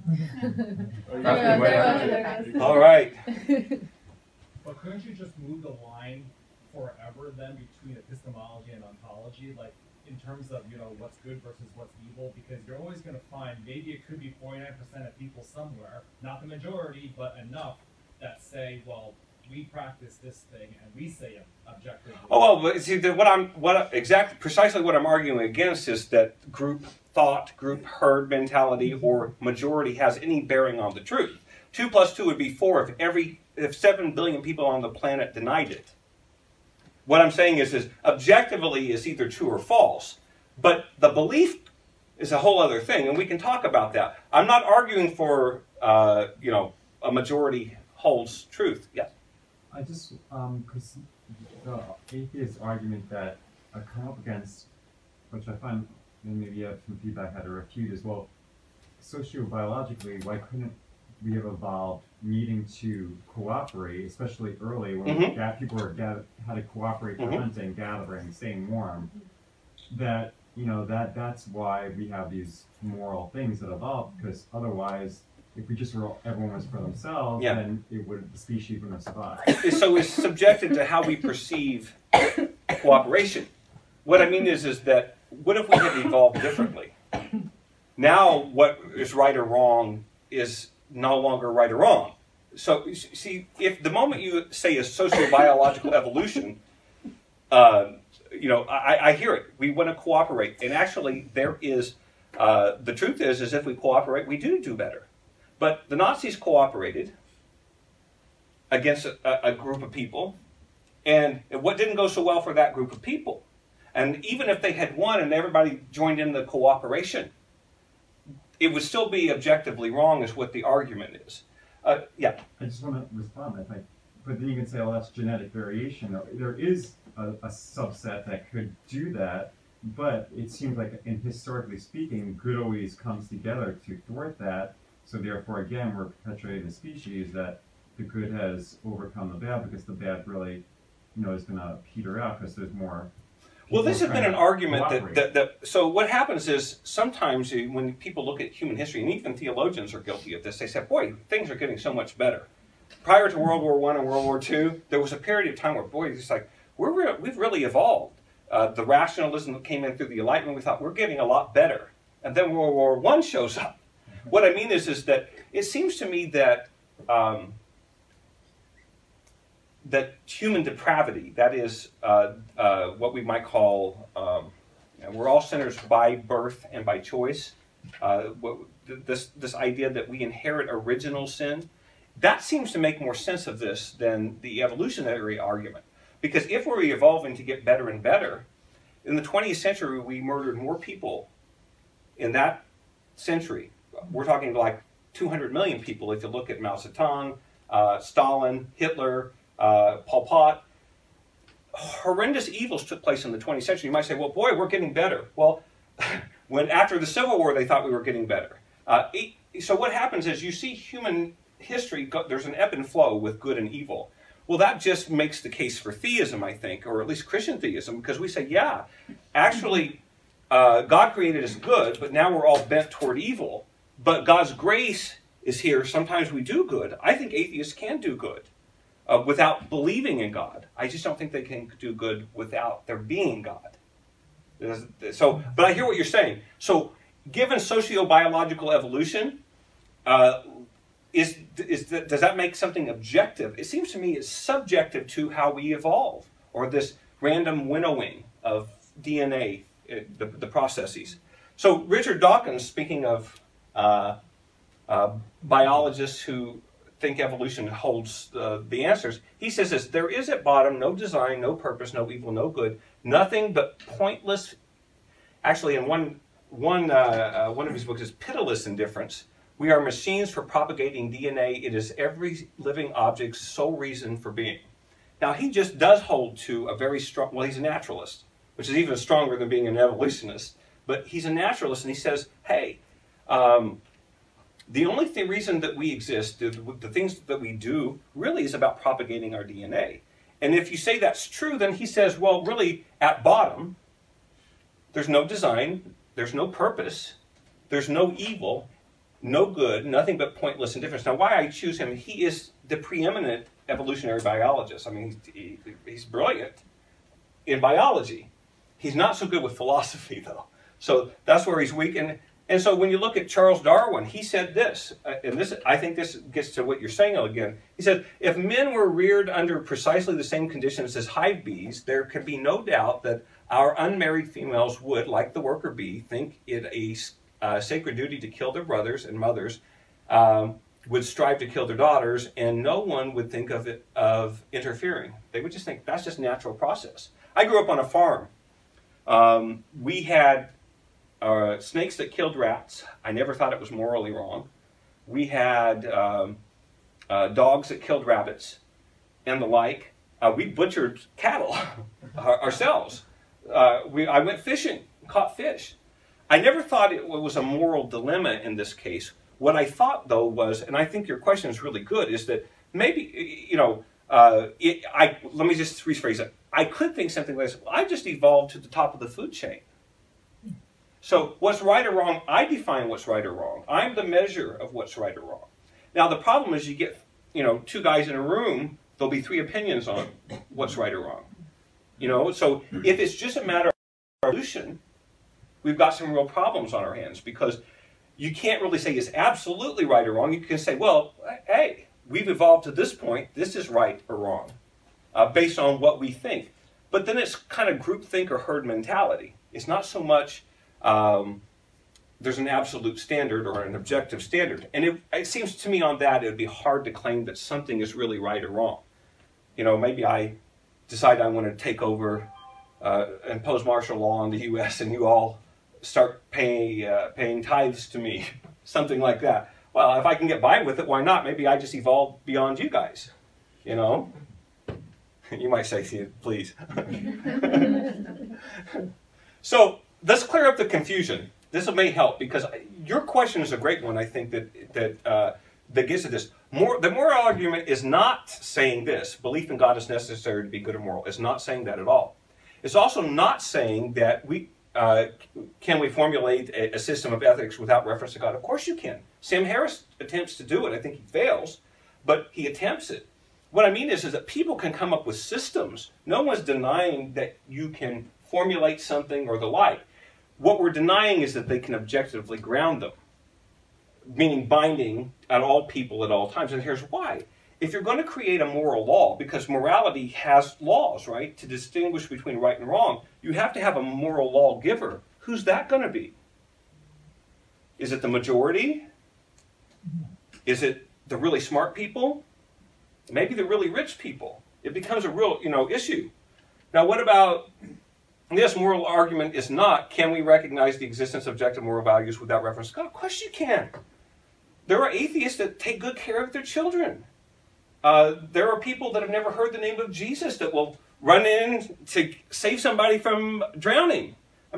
All right. But couldn't you just move the line forever then between epistemology and ontology, like in terms of what's good versus what's evil? Because you're always going to find maybe it could be 49% of people somewhere, not the majority, but enough that say, well, we practice this thing and we say it objectively. Oh well, but see, precisely what I'm arguing against is that group thought, group herd mentality, or majority has any bearing on the truth. 2 + 2 would be 4 if 7 billion people on the planet denied it. What I'm saying is objectively is either true or false, but the belief is a whole other thing, and we can talk about that. I'm not arguing for a majority holds truth. Yes. I just because the atheist argument that I come up against, which I find and maybe you have some feedback how to refute as well. Sociobiologically, why couldn't we have evolved needing to cooperate, especially early when people had to cooperate for hunting, gathering, staying warm? That that's why we have these moral things that evolve, because otherwise, if we just were everyone was for themselves, then the species wouldn't have survived. So it's subjected to how we perceive cooperation. What I mean is that what if we had evolved differently? Now, what is right or wrong is no longer right or wrong. So, see, if the moment you say a sociobiological evolution, I hear it. We want to cooperate, and actually, there is the truth is if we cooperate, we do better. But the Nazis cooperated against a group of people, and what didn't go so well for that group of people? And even if they had won and everybody joined in the cooperation, it would still be objectively wrong, is what the argument is. I just want to respond. But then you can say, "Oh, that's genetic variation." There is a subset that could do that, but it seems like, historically speaking, good always comes together to thwart that. So therefore, again, we're perpetuating the species that the good has overcome the bad, because the bad really, is going to peter out because there's more. Well, this has been an argument that so what happens is sometimes when people look at human history, and even theologians are guilty of this, they say, boy, things are getting so much better. Prior to World War I and World War II, there was a period of time where, boy, it's like, we've really evolved. The rationalism that came in through the Enlightenment, we thought, we're getting a lot better. And then World War I shows up. What I mean is that it seems to me that that human depravity, that is what we might call, we're all sinners by birth and by choice. This idea that we inherit original sin, that seems to make more sense of this than the evolutionary argument. Because if we're evolving to get better and better, in the 20th century we murdered more people in that century. We're talking like 200 million people if you look at Mao Zedong, Stalin, Hitler, Pol Pot. Horrendous evils took place in the 20th century. You might say, well, boy, we're getting better. Well, when after the Civil War, they thought we were getting better. So what happens is you see human history, there's an ebb and flow with good and evil. Well, that just makes the case for theism, I think, or at least Christian theism, because we say, yeah, actually, God created us good, but now we're all bent toward evil. But God's grace is here. Sometimes we do good. I think atheists can do good without believing in God. I just don't think they can do good without there being God. So, but I hear what you're saying. So, given sociobiological evolution, does that make something objective? It seems to me it's subjective to how we evolve, or this random winnowing of DNA, the processes. So, Richard Dawkins, speaking of biologists who think evolution holds the answers, he says this: there is at bottom no design, no purpose, no evil, no good, nothing but pointless. Actually, in one of his books is pitiless indifference. We are machines for propagating DNA. It is every living object's sole reason for being. Now, he just does hold to a very strong, well, he's a naturalist, which is even stronger than being an evolutionist. But he's a naturalist, and he says, hey, the only reason that we exist, the things that we do, really is about propagating our DNA. And if you say that's true, then he says, well, really, at bottom, there's no design, there's no purpose, there's no evil, no good, nothing but pointless indifference. Now, why I choose him, he is the preeminent evolutionary biologist. I mean, he's brilliant in biology. He's not so good with philosophy, though. So that's where he's weak. And so when you look at Charles Darwin, he said this, and this, I think this gets to what you're saying again. He said, if men were reared under precisely the same conditions as hive bees, there can be no doubt that our unmarried females would, like the worker bee, think it a sacred duty to kill their brothers, and mothers would strive to kill their daughters, and no one would think of interfering. They would just think that's just natural process. I grew up on a farm. We had snakes that killed rats. I never thought it was morally wrong. We had dogs that killed rabbits and the like. We butchered cattle ourselves. I went fishing, caught fish. I never thought it was a moral dilemma in this case. What I thought, though, was, and I think your question is really good, is that maybe, let me just rephrase it. I could think something like this. I just evolved to the top of the food chain. So what's right or wrong, I define what's right or wrong. I'm the measure of what's right or wrong. Now, the problem is you get, two guys in a room, there'll be 3 opinions on what's right or wrong. So if it's just a matter of evolution, we've got some real problems on our hands, because you can't really say it's absolutely right or wrong. You can say, well, hey, we've evolved to this point. This is right or wrong based on what we think. But then it's kind of groupthink or herd mentality. It's not so much there's an absolute standard or an objective standard. And it seems to me on that it would be hard to claim that something is really right or wrong. Maybe I decide I want to take over, impose martial law on the U.S. and you all start paying tithes to me, something like that. Well, if I can get by with it, why not? Maybe I just evolved beyond you guys, You might say, please. So let's clear up the confusion. This may help, because your question is a great one. I think that gets at this. The moral argument is not saying this: belief in God is necessary to be good or moral. It's not saying that at all. It's also not saying that can we formulate a system of ethics without reference to God? Of course you can. Sam Harris attempts to do it. I think he fails, but he attempts it. What I mean is that people can come up with systems. No one's denying that you can formulate something or the like. What we're denying is that they can objectively ground them, meaning binding on all people at all times. And here's why. If you're going to create a moral law, because morality has laws, right, to distinguish between right and wrong, you have to have a moral law giver. Who's that going to be? Is it the majority? Is it the really smart people? Maybe the really rich people. It becomes a real, issue. Now, what about this moral argument is not, can we recognize the existence of objective moral values without reference to God? Of course you can. There are atheists that take good care of their children. There are people that have never heard the name of Jesus that will run in to save somebody from drowning.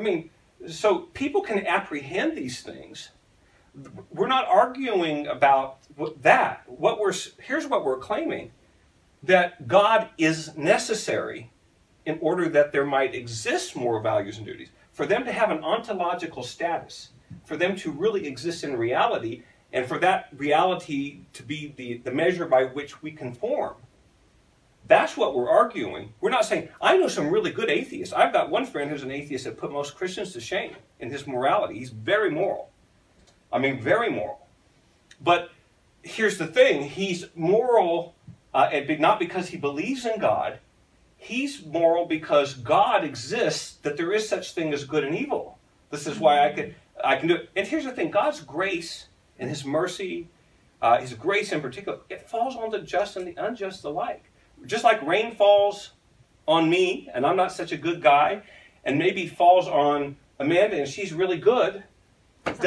So people can apprehend these things. We're not arguing about that. Here's what we're claiming: that God is necessary in order that there might exist moral values and duties, for them to have an ontological status, for them to really exist in reality, and for that reality to be the measure by which we conform. That's what we're arguing. We're not saying, I know some really good atheists. I've got one friend who's an atheist that put most Christians to shame in his morality. He's very moral. Very moral. But here's the thing. He's moral not because he believes in God. He's moral because God exists, that there is such thing as good and evil. This is why I can do it. And here's the thing. God's grace and his mercy, his grace in particular, it falls on the just and the unjust alike. Just like rain falls on me, and I'm not such a good guy, and maybe falls on Amanda, and she's really good, it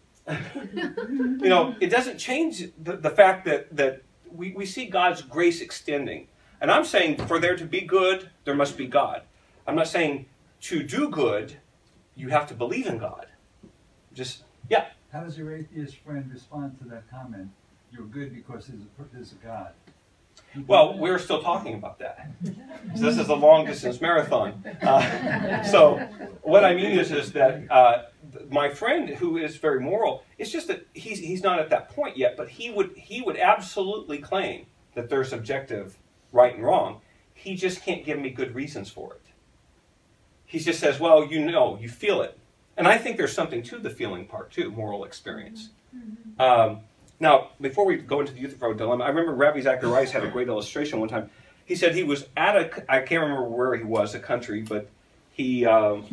doesn't change the fact that we see God's grace extending. And I'm saying for there to be good, there must be God. I'm not saying to do good, you have to believe in God. Yeah. How does your atheist friend respond to that comment? You're good because there's a God. Well, we're still talking about that. So this is a long-distance marathon. So what I mean is that my friend, who is very moral, it's just that he's not at that point yet, but he would absolutely claim that there's objective right and wrong. He just can't give me good reasons for it. He just says, well, you feel it. And I think there's something to the feeling part too, moral experience. Now, before we go into the Euthyphro dilemma, I remember Rabbi Zacharias had a great illustration one time. He said he was at I can't remember where he was, a country, but he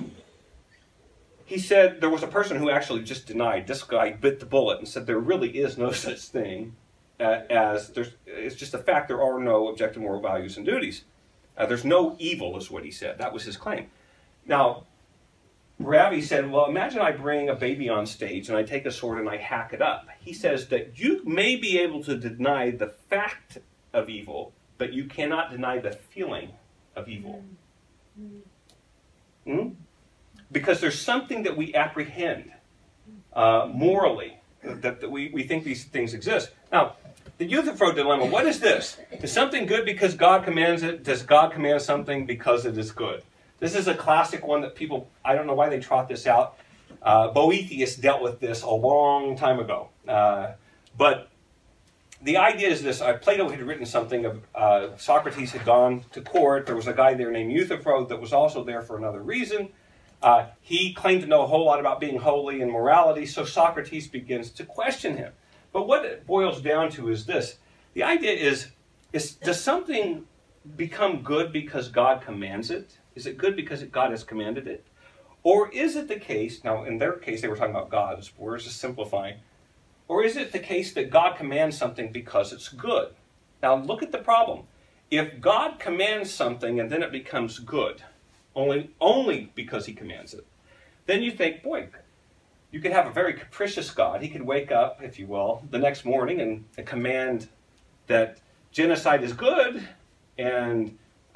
said there was a person who actually just denied, this guy bit the bullet and said there really is no such thing it's just a fact, there are no objective moral values and duties. There's no evil is what he said. That was his claim. Now, Ravi said, well, imagine I bring a baby on stage and I take a sword and I hack it up. He says that you may be able to deny the fact of evil, but you cannot deny the feeling of evil. because there's something that we apprehend morally, that we think these things exist. Now, the Euthyphro dilemma, what is this? Is something good because God commands it? Does God command something because it is good? This is a classic one that people, I don't know why they trot this out. Boethius dealt with this a long time ago. But the idea is this. Plato had written something of Socrates had gone to court. There was a guy there named Euthyphro that was also there for another reason. He claimed to know a whole lot about being holy and morality, so Socrates begins to question him. But what it boils down to is this. The idea is does something become good because God commands it? Is it good because God has commanded it? Or is it the case, now in their case they were talking about gods, we're just simplifying, or is it the case that God commands something because it's good? Now look at the problem. If God commands something and then it becomes good, only because he commands it, then you think, boy, you could have a very capricious God. He could wake up, if you will, the next morning and command that genocide is good and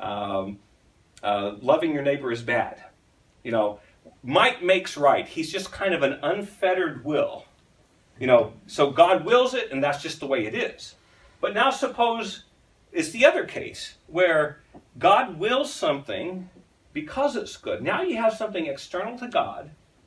loving your neighbor is bad. You know, might makes right. He's just kind of an unfettered will. You know, so God wills it, and that's just the way it is. But now suppose it's the other case, where God wills something because it's good. Now you have something external to God,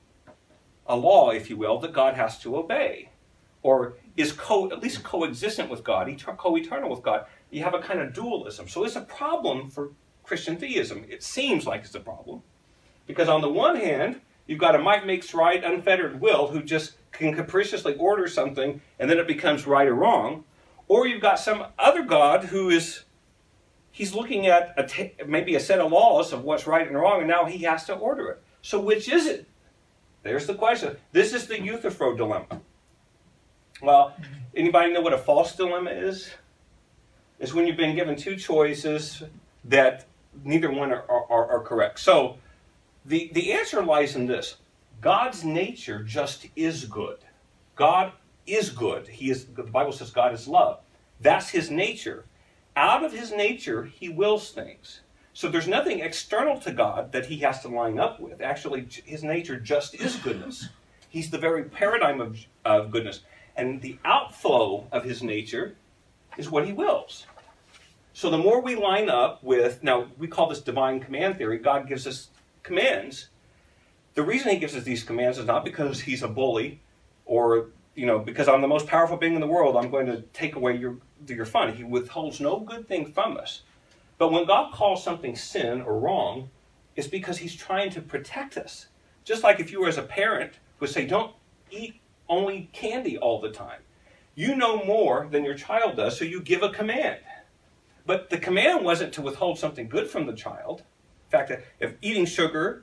a law, if you will, that God has to obey, or is at least coexistent with God, co-eternal with God. You have a kind of dualism. So it's a problem for Christian theism. It seems like it's a problem. Because on the one hand, you've got a might makes right, unfettered will who just can capriciously order something and then it becomes right or wrong. Or you've got some other God who he's looking at maybe a set of laws of what's right and wrong, and now he has to order it. So which is it? There's the question. This is the Euthyphro dilemma. Well, anybody know what a false dilemma is? It's when you've been given two choices that neither one are correct. So the answer lies in this. God's nature just is good. God is good. The Bible says God is love. That's his nature. Out of his nature, he wills things. So there's nothing external to God that he has to line up with. Actually, his nature just is goodness. He's the very paradigm of goodness. And the outflow of his nature is what he wills. So the more we line up with, now we call this divine command theory, God gives us commands. The reason he gives us these commands is not because he's a bully or, because I'm the most powerful being in the world, I'm going to take away your fun. He withholds no good thing from us. But when God calls something sin or wrong, it's because he's trying to protect us. Just like if you were as a parent would say, don't eat only candy all the time. You know more than your child does, so you give a command. But the command wasn't to withhold something good from the child. In fact, if eating sugar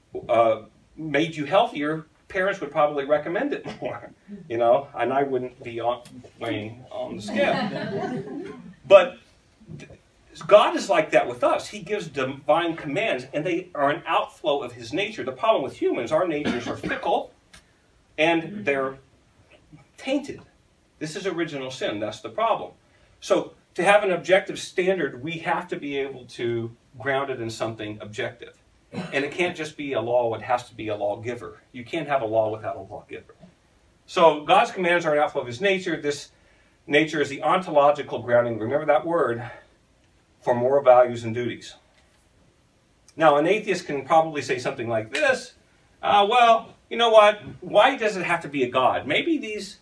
made you healthier, parents would probably recommend it more, and I wouldn't be weighing on the scale. But God is like that with us. He gives divine commands, and they are an outflow of his nature. The problem with humans, our natures are fickle, and they're tainted. This is original sin. That's the problem. So to have an objective standard, we have to be able to ground it in something objective. And it can't just be a law, it has to be a lawgiver. You can't have a law without a lawgiver. So God's commands are an outflow of his nature. This nature is the ontological grounding, remember that word, for moral values and duties. Now, an atheist can probably say something like this, well, you know what, why does it have to be a God? Maybe these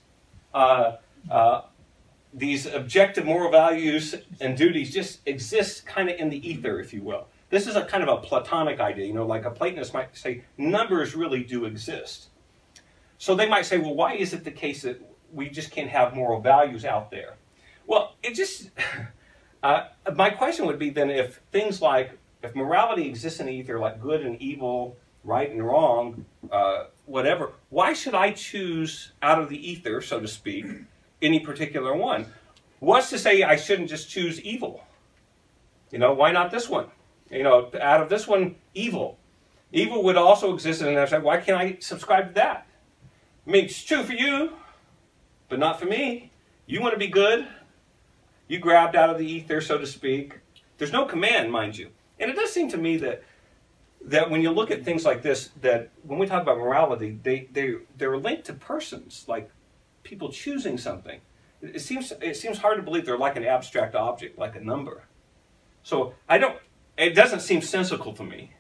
objective moral values and duties just exist kind of in the ether, if you will. This is a kind of a Platonic idea, like a Platonist might say, numbers really do exist. So they might say, well, why is it the case that we just can't have moral values out there? Well, it just, my question would be then if things like, if morality exists in the ether, like good and evil, right and wrong, whatever, why should I choose out of the ether, so to speak, any particular one? What's to say I shouldn't just choose evil? Why not this one? Out of this one, evil. Evil would also exist, and I said, why can't I subscribe to that? I mean, it's true for you, but not for me. You want to be good. You grabbed out of the ether, so to speak. There's no command, mind you. And it does seem to me that that when you look at things like this, that when we talk about morality, they're linked to persons, like people choosing something. It seems hard to believe they're like an abstract object, like a number. So it doesn't seem sensical to me.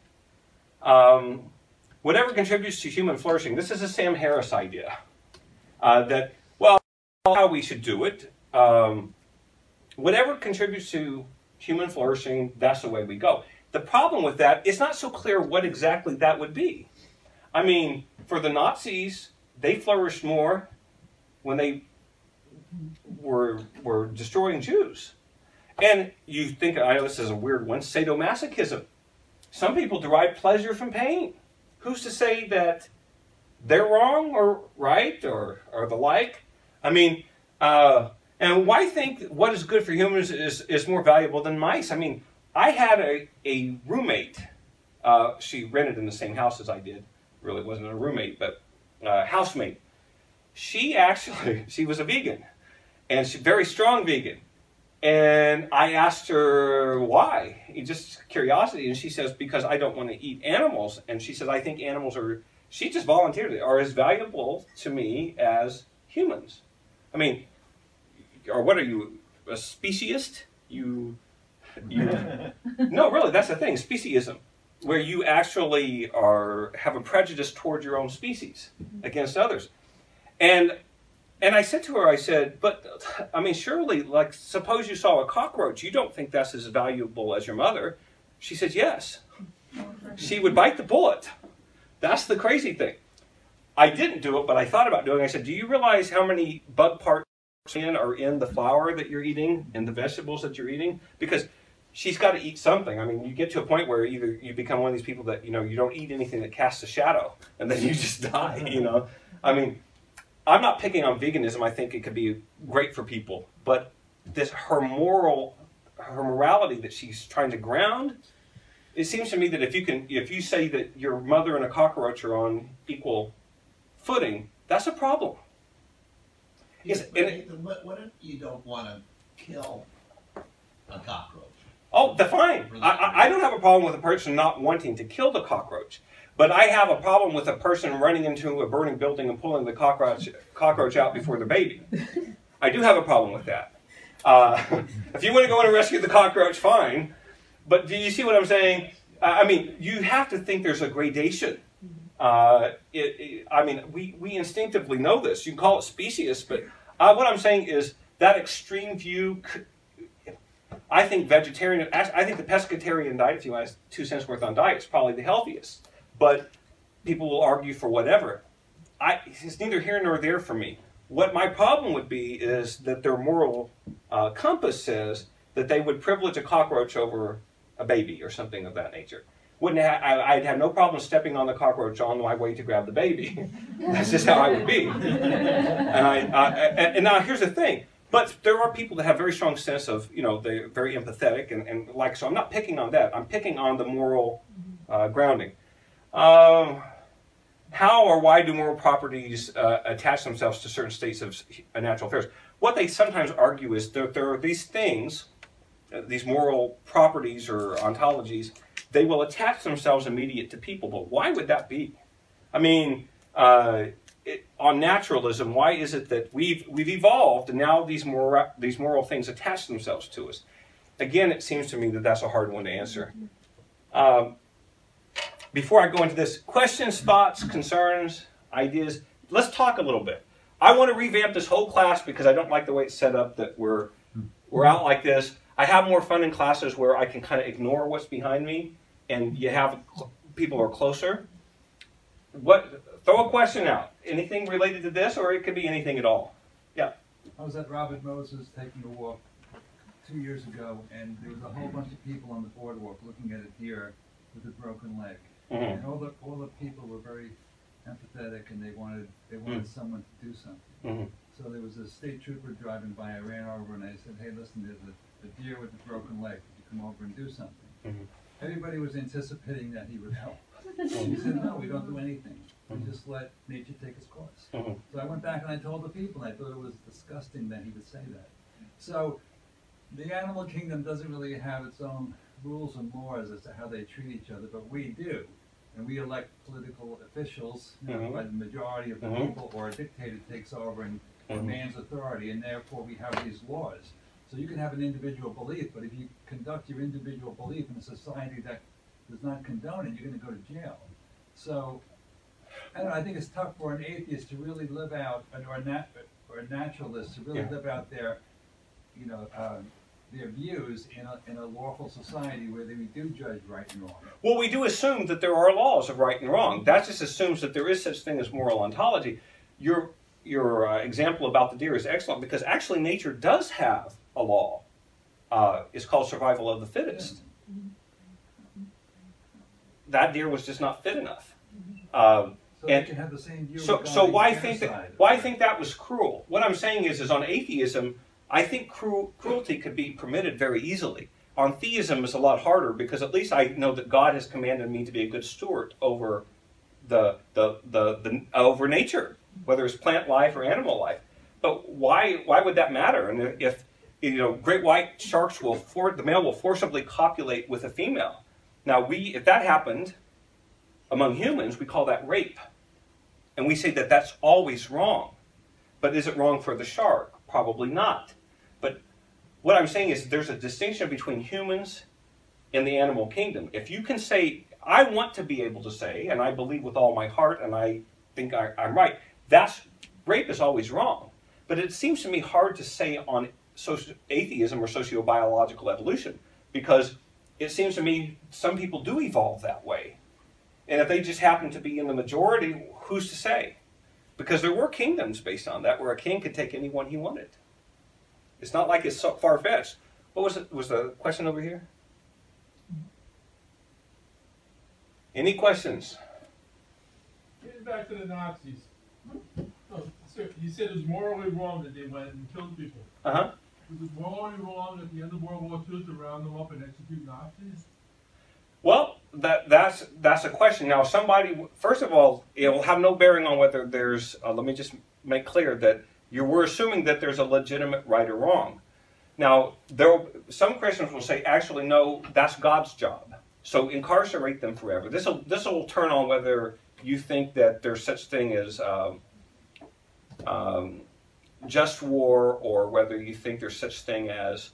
Whatever contributes to human flourishing, this is a Sam Harris idea. That, well, how we should do it. Whatever contributes to human flourishing, that's the way we go. The problem with that, it's not so clear what exactly that would be. I mean, for the Nazis, they flourished more when they were destroying Jews. And you think, I know this is a weird one, sadomasochism. Some people derive pleasure from pain. Who's to say that they're wrong or right or the like? I mean, and why think what is good for humans is more valuable than mice? I mean, I had a roommate. She rented in the same house as I did. Really wasn't a roommate, but housemate. She was a vegan, and she's a very strong vegan. And I asked her why, just curiosity, and she says, because I don't want to eat animals. And she says, I think animals she just volunteered it, are as valuable to me as humans. I mean, or what are you, a speciesist? No, really, that's the thing, speciesism, where you actually have a prejudice toward your own species against others. And I said to her, I said, but, I mean, surely, like, suppose you saw a cockroach. You don't think that's as valuable as your mother. She says, yes. She would bite the bullet. That's the crazy thing. I didn't do it, but I thought about doing it. I said, do you realize how many bug parts are in the flour that you're eating and the vegetables that you're eating? Because she's got to eat something. I mean, you get to a point where either you become one of these people that, you don't eat anything that casts a shadow, and then you just die, I mean, I'm not picking on veganism. I think it could be great for people, but her morality that she's trying to ground, it seems to me that if you say that your mother and a cockroach are on equal footing, that's a problem. Yes, but Nathan, what if you don't want to kill a cockroach? Oh, fine. I don't have a problem with a person not wanting to kill the cockroach. But I have a problem with a person running into a burning building and pulling the cockroach out before the baby. I do have a problem with that. If you want to go in and rescue the cockroach, fine. But do you see what I'm saying? I mean, you have to think there's a gradation. I mean, we instinctively know this. You can call it speciesist, but what I'm saying is that extreme view. I think the pescatarian diet, if you want 2 cents worth on diet, is probably the healthiest. But people will argue for whatever. It's neither here nor there for me. What my problem would be is that their moral compass says that they would privilege a cockroach over a baby or something of that nature. I'd have no problem stepping on the cockroach on my way to grab the baby. That's just how I would be. And now here's the thing. But there are people that have very strong sense of, they're very empathetic and like, so I'm not picking on that. I'm picking on the moral grounding. How or why do moral properties attach themselves to certain states of natural affairs? What they sometimes argue is that there are these things, these moral properties or ontologies, they will attach themselves immediate to people. But why would that be? I mean, on naturalism, why is it that we've evolved and now these moral things attach themselves to us? Again, it seems to me that that's a hard one to answer. Before I go into this, questions, thoughts, concerns, ideas, let's talk a little bit. I want to revamp this whole class because I don't like the way it's set up, that we're out like this. I have more fun in classes where I can kind of ignore what's behind me and you have people are closer. Throw a question out. Anything related to this, or it could be anything at all. Yeah. I was at Robert Moses taking a walk 2 years ago, and there was a whole bunch of people on the boardwalk looking at a deer with a broken leg. Mm-hmm. And all the people were very empathetic, and they wanted someone to do something. Mm-hmm. So there was a state trooper driving by. I ran over and I said, "Hey, listen, there's a deer with a broken leg. Could you come over and do something?" Mm-hmm. Everybody was anticipating that he would help. He said, "No, we don't do anything. We just let nature take its course." Mm-hmm. So I went back and I told the people, and I thought it was disgusting that he would say that. So the animal kingdom doesn't really have its own rules and laws as to how they treat each other, but we do. And we elect political officials, you know, by the majority of the people, or a dictator takes over and demands authority, and therefore we have these laws. So you can have an individual belief, but if you conduct your individual belief in a society that does not condone it, you're going to go to jail. So I don't know, I think it's tough for an atheist to really live out, or a naturalist to really live out their, you know, their views in a lawful society where we do judge right and wrong. Well, we do assume that there are laws of right and wrong. That just assumes that there is such thing as moral ontology. Your example about the deer is excellent, because actually nature does have a law. It's called survival of the fittest. That deer was just not fit enough. So they can have the same view. So why think that was cruel? What I'm saying is on atheism, I think cruelty could be permitted very easily. On theism, it's a lot harder, because at least I know that God has commanded me to be a good steward over over nature, whether it's plant life or animal life. But why would that matter? And if great white sharks the male will forcibly copulate with a female. Now if that happened among humans, we call that rape, and we say that that's always wrong. But is it wrong for the shark? Probably not. But what I'm saying is there's a distinction between humans and the animal kingdom. If you can say, I want to be able to say, and I believe with all my heart, and I think I'm right, rape is always wrong. But it seems to me hard to say on atheism or sociobiological evolution, because it seems to me some people do evolve that way. And if they just happen to be in the majority, who's to say? Because there were kingdoms based on that, where a king could take anyone he wanted. It's not like it's so far-fetched. What was it? Was the question over here? Any questions? Getting back to the Nazis. Oh, sir, you said it was morally wrong that they went and killed people. Uh-huh. Was it morally wrong at the end of World War II to round them up and execute Nazis? Well, that's a question. Now, first of all, it will have no bearing on whether there's, let me just make clear that we're assuming that there's a legitimate right or wrong. Now, some Christians will say, actually, no, that's God's job. So incarcerate them forever. This will turn on whether you think that there's such thing as just war, or whether you think there's such thing as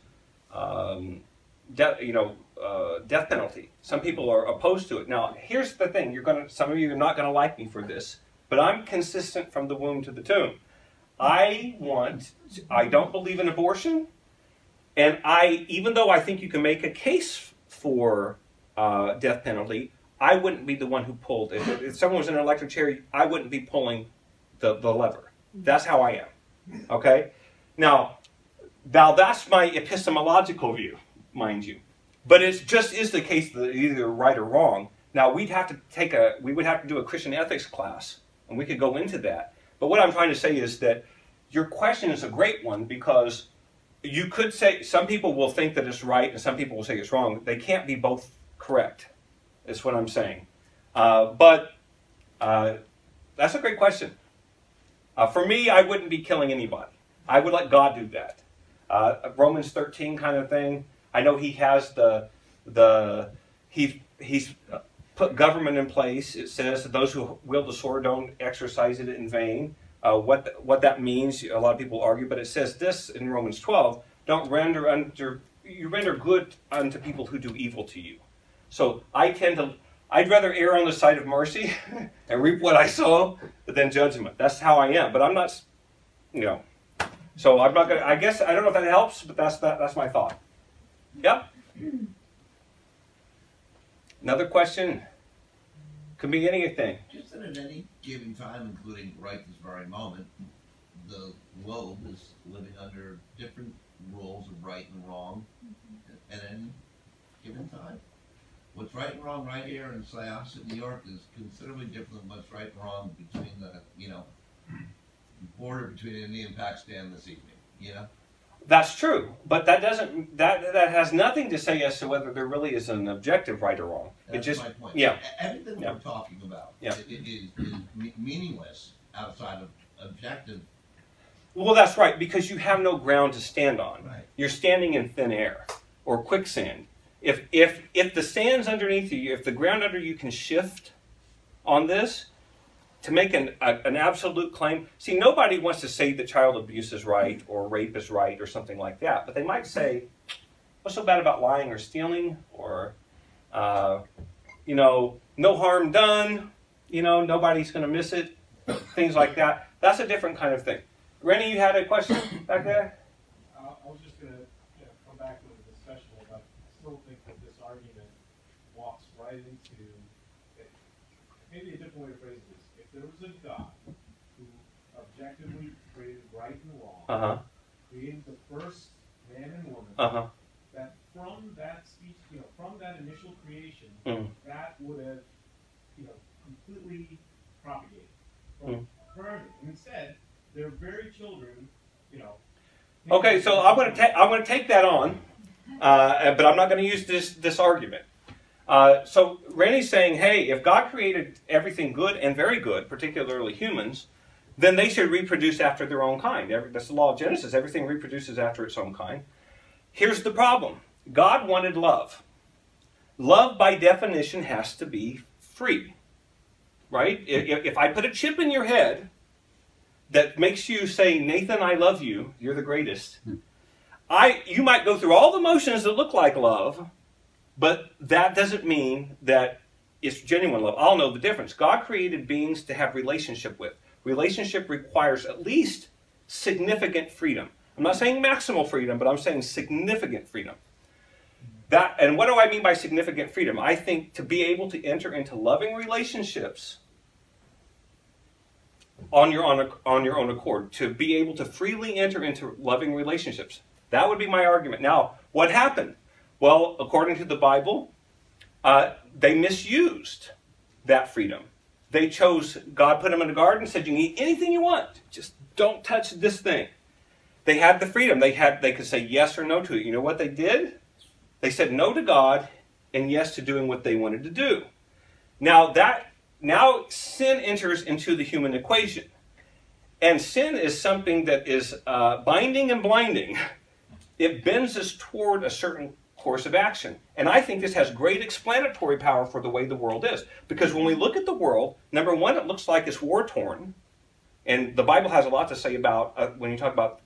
death penalty. Some people are opposed to it. Now, here's the thing. Some of you are not going to like me for this, but I'm consistent from the womb to the tomb. I don't believe in abortion, and even though I think you can make a case for death penalty, I wouldn't be the one who pulled it. If someone was in an electric chair, I wouldn't be pulling the lever. That's how I am. Okay? Now that's my epistemological view, mind you. But it just is the case that it's either right or wrong. Now we would have to do a Christian ethics class, and we could go into that. But what I'm trying to say is that your question is a great one, because you could say some people will think that it's right and some people will say it's wrong. They can't be both correct, is what I'm saying. But that's a great question. For me, I wouldn't be killing anybody. I would let God do that. Romans 13 kind of thing. I know he has he's put government in place. It says that those who wield the sword don't exercise it in vain. What that means, a lot of people argue, but it says this in Romans 12: "Don't you render good unto people who do evil to you." So I'd rather err on the side of mercy and reap what I sow than judgment. That's how I am. But I'm not, So I'm not gonna. I guess I don't know if that helps, but that's my thought. Yep. Another question. Could be anything. Just that at any given time, including right this very moment, the globe is living under different rules of right and wrong at any given time. What's right and wrong right here in Syosset, New York, is considerably different than what's right and wrong between the border between India and Pakistan this evening. That's true, but that has nothing to say as to whether there really is an objective right or wrong. That's my point. Yeah. Everything we're talking about is meaningless outside of objective. Well, that's right, because you have no ground to stand on. Right. You're standing in thin air or quicksand. If the sands underneath you, if the ground under you can shift on this, to make an absolute claim, see, nobody wants to say that child abuse is right or rape is right or something like that, but they might say, what's so bad about lying or stealing or, no harm done, nobody's going to miss it, things like that. That's a different kind of thing. Rennie, you had a question back there? I was just going to come back to the discussion about, I still think that this argument walks right into, maybe a different way to phrase this. If there was a God who objectively created right and wrong, created the first man and woman, that from that speech, from that initial creation, that would have, completely propagated from and instead, their very children, Okay, so I'm going to take that on, but I'm not going to use this argument. So Randy's saying, hey, if God created everything good and very good, particularly humans, then they should reproduce after their own kind. That's the law of Genesis. Everything reproduces after its own kind. Here's the problem. God wanted love. Love, by definition, has to be free. Right? If I put a chip in your head that makes you say, Nathan, I love you, you're the greatest, you might go through all the motions that look like love, but that doesn't mean that it's genuine love. I'll know the difference. God created beings to have relationship with. Relationship requires at least significant freedom. I'm not saying maximal freedom, but I'm saying significant freedom. And what do I mean by significant freedom? I think to be able to enter into loving relationships on your own accord, to be able to freely enter into loving relationships. That would be my argument. Now, what happened? Well, according to the Bible, they misused that freedom. They chose, God put them in a garden and said, you can eat anything you want. Just don't touch this thing. They had the freedom. They could say yes or no to it. You know what they did? They said no to God and yes to doing what they wanted to do. Now sin enters into the human equation. And sin is something that is binding and blinding. It bends us toward a certain course of action. And I think this has great explanatory power for the way the world is. Because when we look at the world, number one, it looks like it's war-torn. And the Bible has a lot to say about, when you talk about,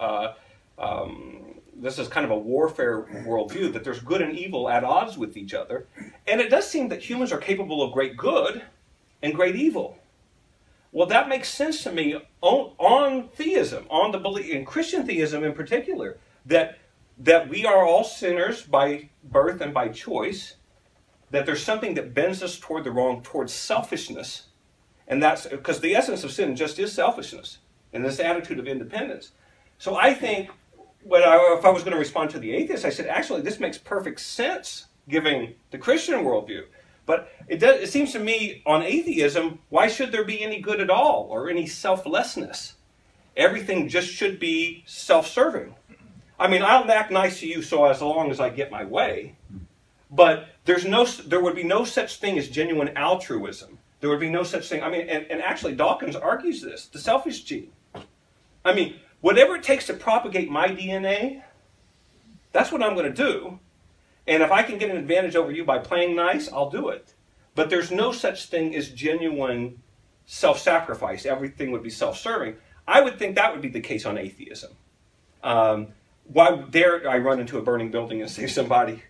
this is kind of a warfare worldview, that there's good and evil at odds with each other. And it does seem that humans are capable of great good and great evil. Well, that makes sense to me on theism, on the belief, in Christian theism in particular, that we are all sinners by birth and by choice, that there's something that bends us toward the wrong, towards selfishness. And that's because the essence of sin just is selfishness and this attitude of independence. So I think, if I was going to respond to the atheist, I said, actually, this makes perfect sense, given the Christian worldview. But it seems to me, on atheism, why should there be any good at all, or any selflessness? Everything just should be self-serving. I mean, I'll act nice to you so as long as I get my way. But there would be no such thing as genuine altruism. There would be no such thing. I mean, and actually Dawkins argues this, the selfish gene. I mean, whatever it takes to propagate my DNA, that's what I'm going to do. And if I can get an advantage over you by playing nice, I'll do it. But there's no such thing as genuine self-sacrifice. Everything would be self-serving. I would think that would be the case on atheism. Why dare I run into a burning building and save somebody?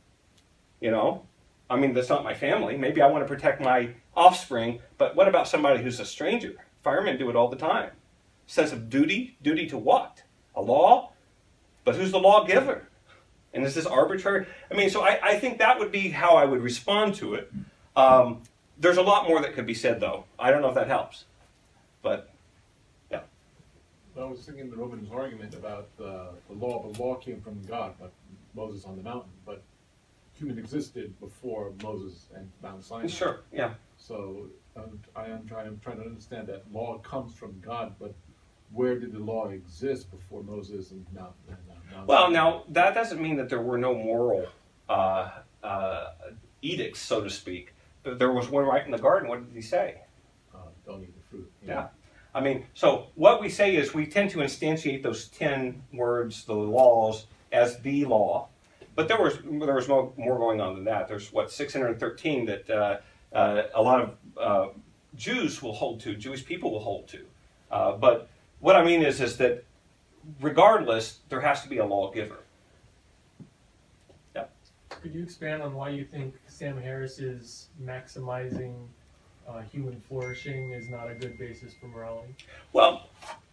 I mean, that's not my family. Maybe I want to protect my offspring, but what about somebody who's a stranger? Firemen do it all the time. Sense of duty. Duty to what? A law? But who's the lawgiver? And is this arbitrary? I mean, so I think that would be how I would respond to it. There's a lot more that could be said, though. I don't know if that helps. But, yeah. I was thinking the Roman's argument about the law. The law came from God, but Moses on the mountain. But human existed before Moses and Mount Sinai. Sure, yeah. So I'm trying to understand that law comes from God, but where did the law exist before Moses and Mount Well, now, that doesn't mean that there were no moral edicts, so to speak. There was one right in the garden. What did he say? Don't eat the fruit. Yeah. I mean, so what we say is we tend to instantiate those 10 words, the laws, as the law. But there was more going on than that. There's 613 that a lot of Jews will hold to, Jewish people will hold to. But what I mean is that regardless, there has to be a lawgiver. Yeah. Could you expand on why you think Sam Harris's maximizing human flourishing is not a good basis for morality? Well,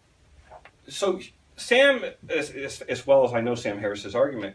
so Sam, as well as I know Sam Harris's argument,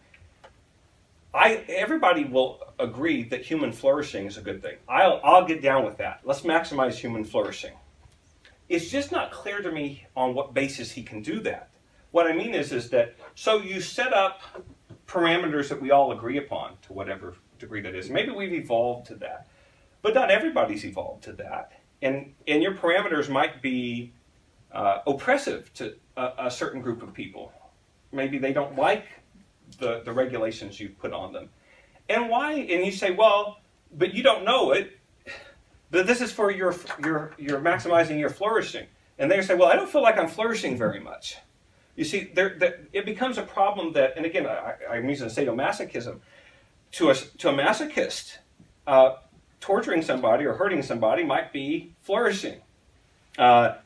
everybody will agree that human flourishing is a good thing. I'll get down with that. Let's maximize human flourishing. It's just not clear to me on what basis he can do that. What I mean is that, so you set up parameters that we all agree upon, to whatever degree that is. Maybe we've evolved to that. But not everybody's evolved to that. And your parameters might be oppressive to a certain group of people. Maybe they don't like the regulations you've put on them. And why? And you say, well, but you don't know it. But this is for your maximizing your flourishing. And they say, well, I don't feel like I'm flourishing very much. You see, it becomes a problem that, and again, I'm using sadomasochism. To a masochist, torturing somebody or hurting somebody might be flourishing. Or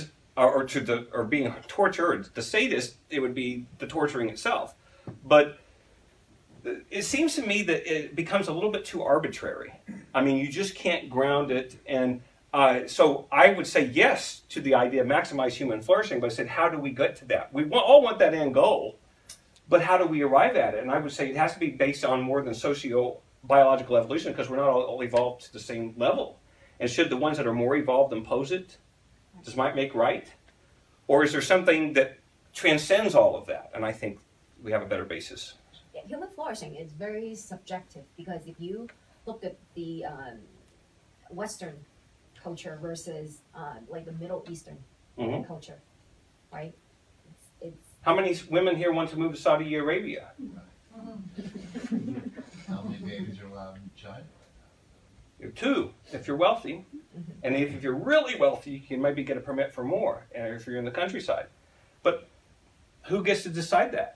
being tortured, the sadist, it would be the torturing itself. But it seems to me that it becomes a little bit too arbitrary. I mean, you just can't ground it. And so I would say yes to the idea of maximize human flourishing, but I said, how do we get to that? We all want that end goal, but how do we arrive at it? And I would say it has to be based on more than socio-biological evolution, because we're not all evolved to the same level. And should the ones that are more evolved impose it? Does might make right? Or is there something that transcends all of that? And I think we have a better basis. Yeah, human flourishing is very subjective, because if you look at the Western culture versus like the Middle Eastern culture, right? It's How many women here want to move to Saudi Arabia? How many babies are allowed in China? Two, if you're wealthy. And if you're really wealthy, you can maybe get a permit for more, and if you're in the countryside. But who gets to decide that?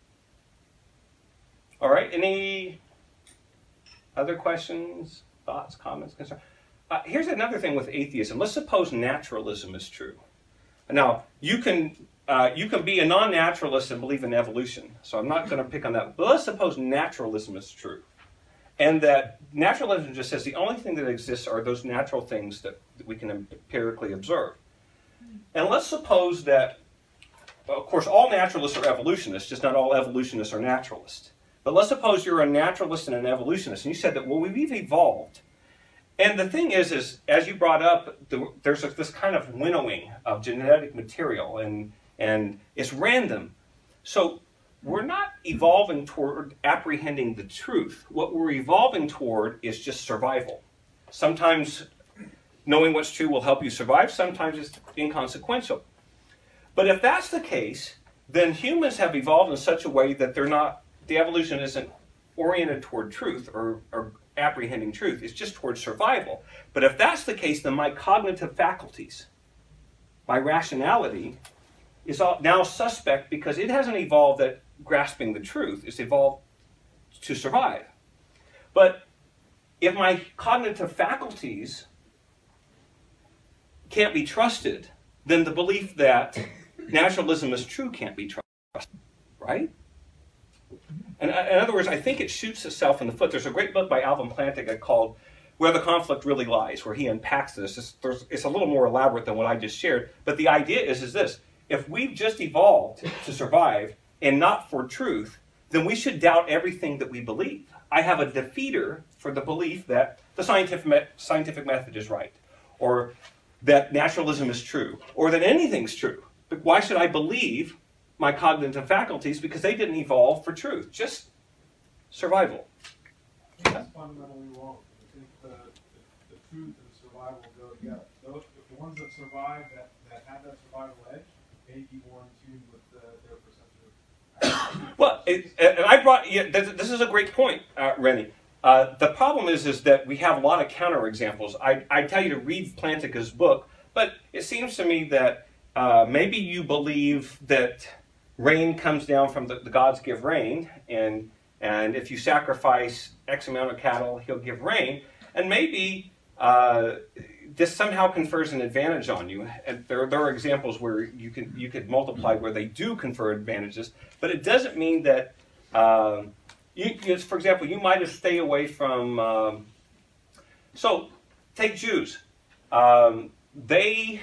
All right, any other questions, thoughts, comments, concerns? Here's another thing with atheism. Let's suppose naturalism is true. Now, you can be a non-naturalist and believe in evolution, so I'm not going to pick on that. But let's suppose naturalism is true. And that naturalism just says the only thing that exists are those natural things that we can empirically observe. And let's suppose that, of course, all naturalists are evolutionists, just not all evolutionists are naturalists. But let's suppose you're a naturalist and an evolutionist, and you said that, well, we've evolved. And the thing is as you brought up, there's this kind of winnowing of genetic material, and it's random. So we're not evolving toward apprehending the truth. What we're evolving toward is just survival. Sometimes knowing what's true will help you survive. Sometimes it's inconsequential. But if that's the case, then humans have evolved in such a way that the evolution isn't oriented toward truth or apprehending truth. It's just toward survival. But if that's the case, then my cognitive faculties, my rationality, is now suspect, because it hasn't evolved at grasping the truth. It's evolved to survive. But if my cognitive faculties can't be trusted, then the belief that naturalism is true can't be trusted, right? And in other words, I think it shoots itself in the foot. There's a great book by Alvin Plantinga called Where the Conflict Really Lies, where he unpacks this. It's a little more elaborate than what I just shared, but the idea is this. If we've just evolved to survive and not for truth, then we should doubt everything that we believe. I have a defeater for the belief that the scientific method is right, or that naturalism is true, or that anything's true. But why should I believe my cognitive faculties? Because they didn't evolve for truth, just survival. That's fundamentally wrong. I think the truth and survival go together. The ones that survive, that have that survival edge, may be more in tune with their perception of. Well, this is a great point, Rennie. The problem is that we have a lot of counterexamples. I tell you to read Plantinga's book, but it seems to me that maybe you believe that rain comes down from the gods give rain, and And if you sacrifice X amount of cattle, he'll give rain. And maybe this somehow confers an advantage on you. And there are examples where you could multiply where they do confer advantages, but it doesn't mean that. For example, you might have stayed away from. So, take Jews. They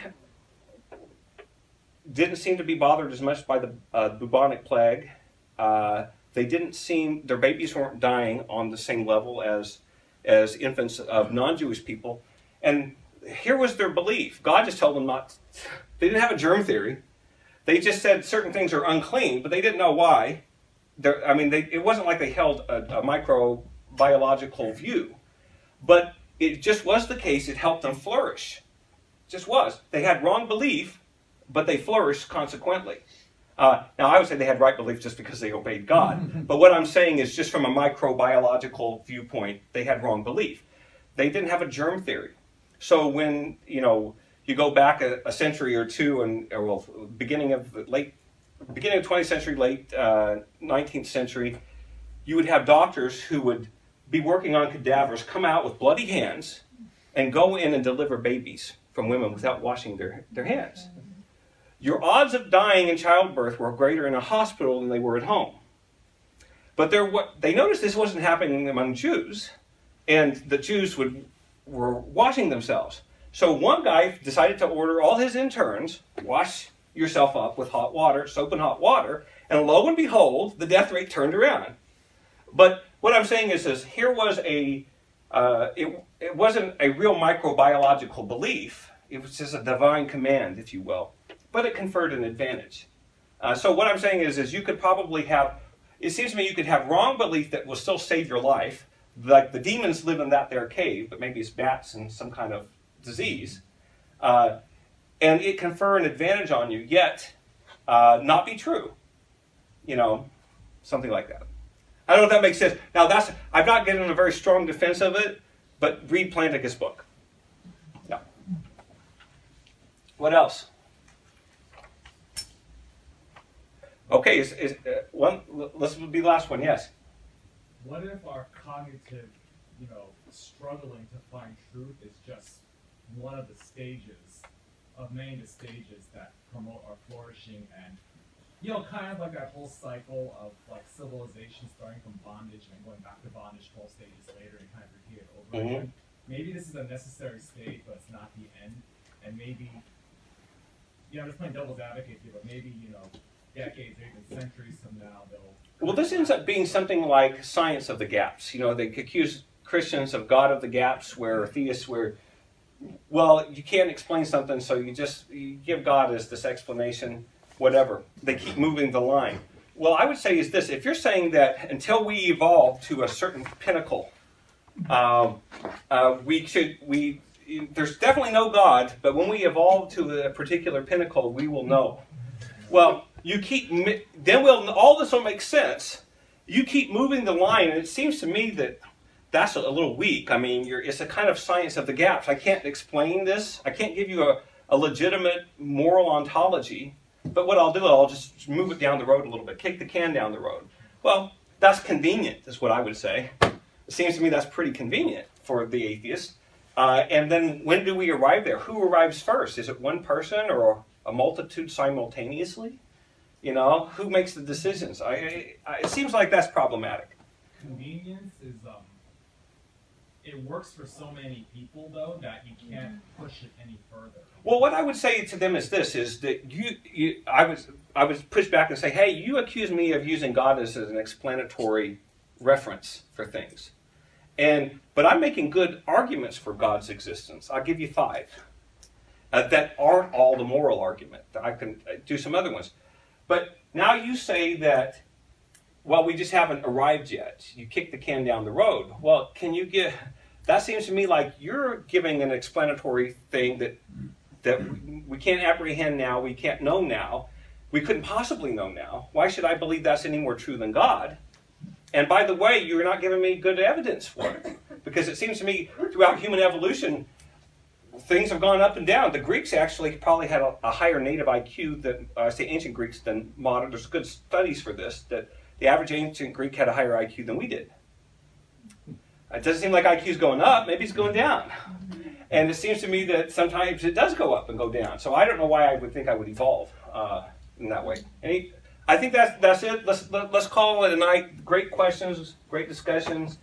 didn't seem to be bothered as much by the bubonic plague. They didn't seem, their babies weren't dying on the same level as infants of non-Jewish people. And here was their belief. God just told them not, they didn't have a germ theory. They just said certain things are unclean, but they didn't know why. It wasn't like they held a microbiological view. But it just was the case, it helped them flourish. It just was. They had wrong belief, but they flourished consequently. Now, I would say they had right belief just because they obeyed God. But what I'm saying is just from a microbiological viewpoint, they had wrong belief. They didn't have a germ theory. So when, you go back a century or two, beginning of 20th century, late 19th century, you would have doctors who would be working on cadavers, come out with bloody hands, and go in and deliver babies from women without washing their hands. Your odds of dying in childbirth were greater in a hospital than they were at home. But they noticed this wasn't happening among Jews, and the Jews were washing themselves. So one guy decided to order all his interns, wash yourself up with hot water, soap and hot water, and lo and behold, the death rate turned around. But what I'm saying is this, here was it wasn't a real microbiological belief, it was just a divine command, if you will. But it conferred an advantage. So what I'm saying is you could probably have, it seems to me you could have wrong belief that will still save your life, like the demons live in that there cave, but maybe it's bats and some kind of disease, and it confer an advantage on you, yet not be true. Something like that. I don't know if that makes sense. Now I'm not getting a very strong defense of it, but read Plantinga's book. Yeah. What else? Okay, let's be the last one, yes. What if our cognitive, struggling to find truth is just one of the many stages that promote our flourishing and, kind of like that whole cycle of like civilization starting from bondage and going back to bondage 12 stages later and kind of repeat it over again. Maybe this is a necessary stage, but it's not the end. And maybe, I'm just playing devil's advocate here, but maybe, decades or even centuries from now, Well, this ends up being something like science of the gaps. They accuse Christians of God of the gaps, where theists you can't explain something, so you give God as this explanation, whatever. They keep moving the line. Well, I would say is this, if you're saying that until we evolve to a certain pinnacle, there's definitely no God, but when we evolve to a particular pinnacle, we will know. Well, all this will make sense. You keep moving the line, and it seems to me that that's a little weak. It's a kind of science of the gaps. I can't explain this. I can't give you a legitimate moral ontology. But what I'll do, I'll just move it down the road a little bit, kick the can down the road. Well, that's convenient, is what I would say. It seems to me that's pretty convenient for the atheist. And then when do we arrive there? Who arrives first? Is it one person or a multitude simultaneously? Who makes the decisions? It seems like that's problematic. Convenience is, it works for so many people, though, that you can't push it any further. Well, what I would say to them is this, is that I would push back and say, hey, you accuse me of using God as an explanatory reference for things. But I'm making good arguments for God's existence. I'll give you 5 that aren't all the moral argument. I can do some other ones. But now you say that, well, we just haven't arrived yet. You kick the can down the road. Well, that seems to me like you're giving an explanatory thing that we can't apprehend now, we can't know now, we couldn't possibly know now. Why should I believe that's any more true than God? And by the way, you're not giving me good evidence for it. Because it seems to me throughout human evolution, things have gone up and down. The Greeks actually probably had a higher native IQ than, ancient Greeks than modern. There's good studies for this, that the average ancient Greek had a higher IQ than we did. It doesn't seem like IQ is going up. Maybe it's going down. And it seems to me that sometimes it does go up and go down. So I don't know why I would think I would evolve in that way. I think that's it. Let's call it a night. Great questions, great discussions.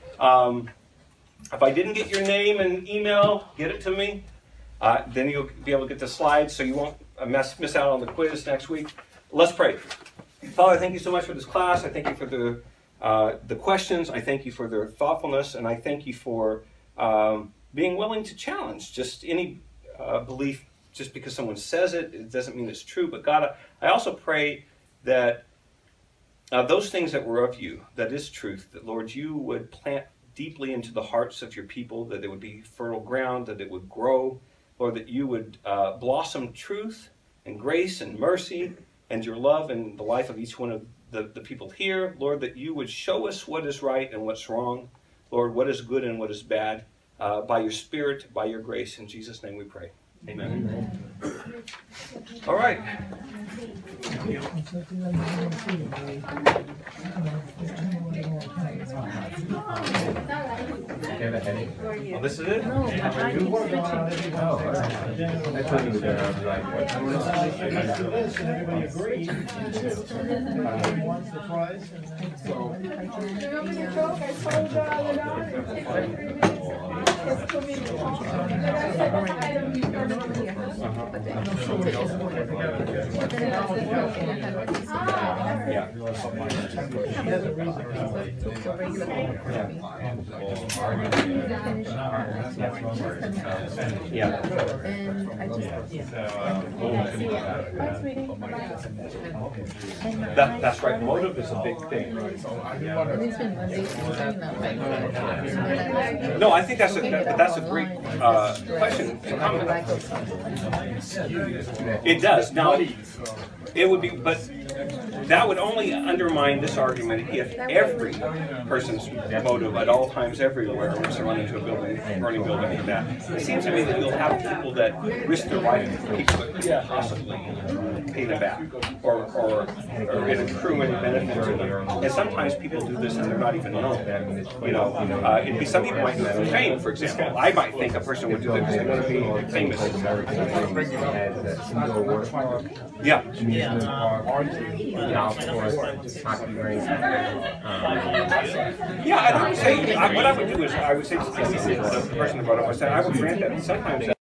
If I didn't get your name and email, get it to me. Then you'll be able to get the slides so you won't miss out on the quiz next week. Let's pray. Father, thank you so much for this class. I thank you for the questions. I thank you for their thoughtfulness. And I thank you for being willing to challenge just any belief. Just because someone says it, it doesn't mean it's true. But God, I also pray that those things that were of you, that is truth, that Lord, you would plant deeply into the hearts of your people, that it would be fertile ground, that it would grow, Lord, that you would blossom truth and grace and mercy and your love in the life of each one of the people here. Lord, that you would show us what is right and what's wrong. Lord, what is good and what is bad, by your Spirit, by your grace. In Jesus' name we pray. Amen. All right. Oh, this is it? That's right. Motive is a big thing. No, I think that's a great question. It does. Now, it would be, but that would only undermine this argument if every person's motive at all times everywhere was to run into a building, burning building like that. It seems to me that you'll have people that risk their life for people that couldn't possibly pay them back or accrue any benefit to them. And sometimes people do this and they're not even known. It'd be some people might do it for fame, for example. I might think a person would do it because they want to be famous. Yeah. Yeah, and I would say, what I would do is, I would say to the person that brought up, I would grant that sometimes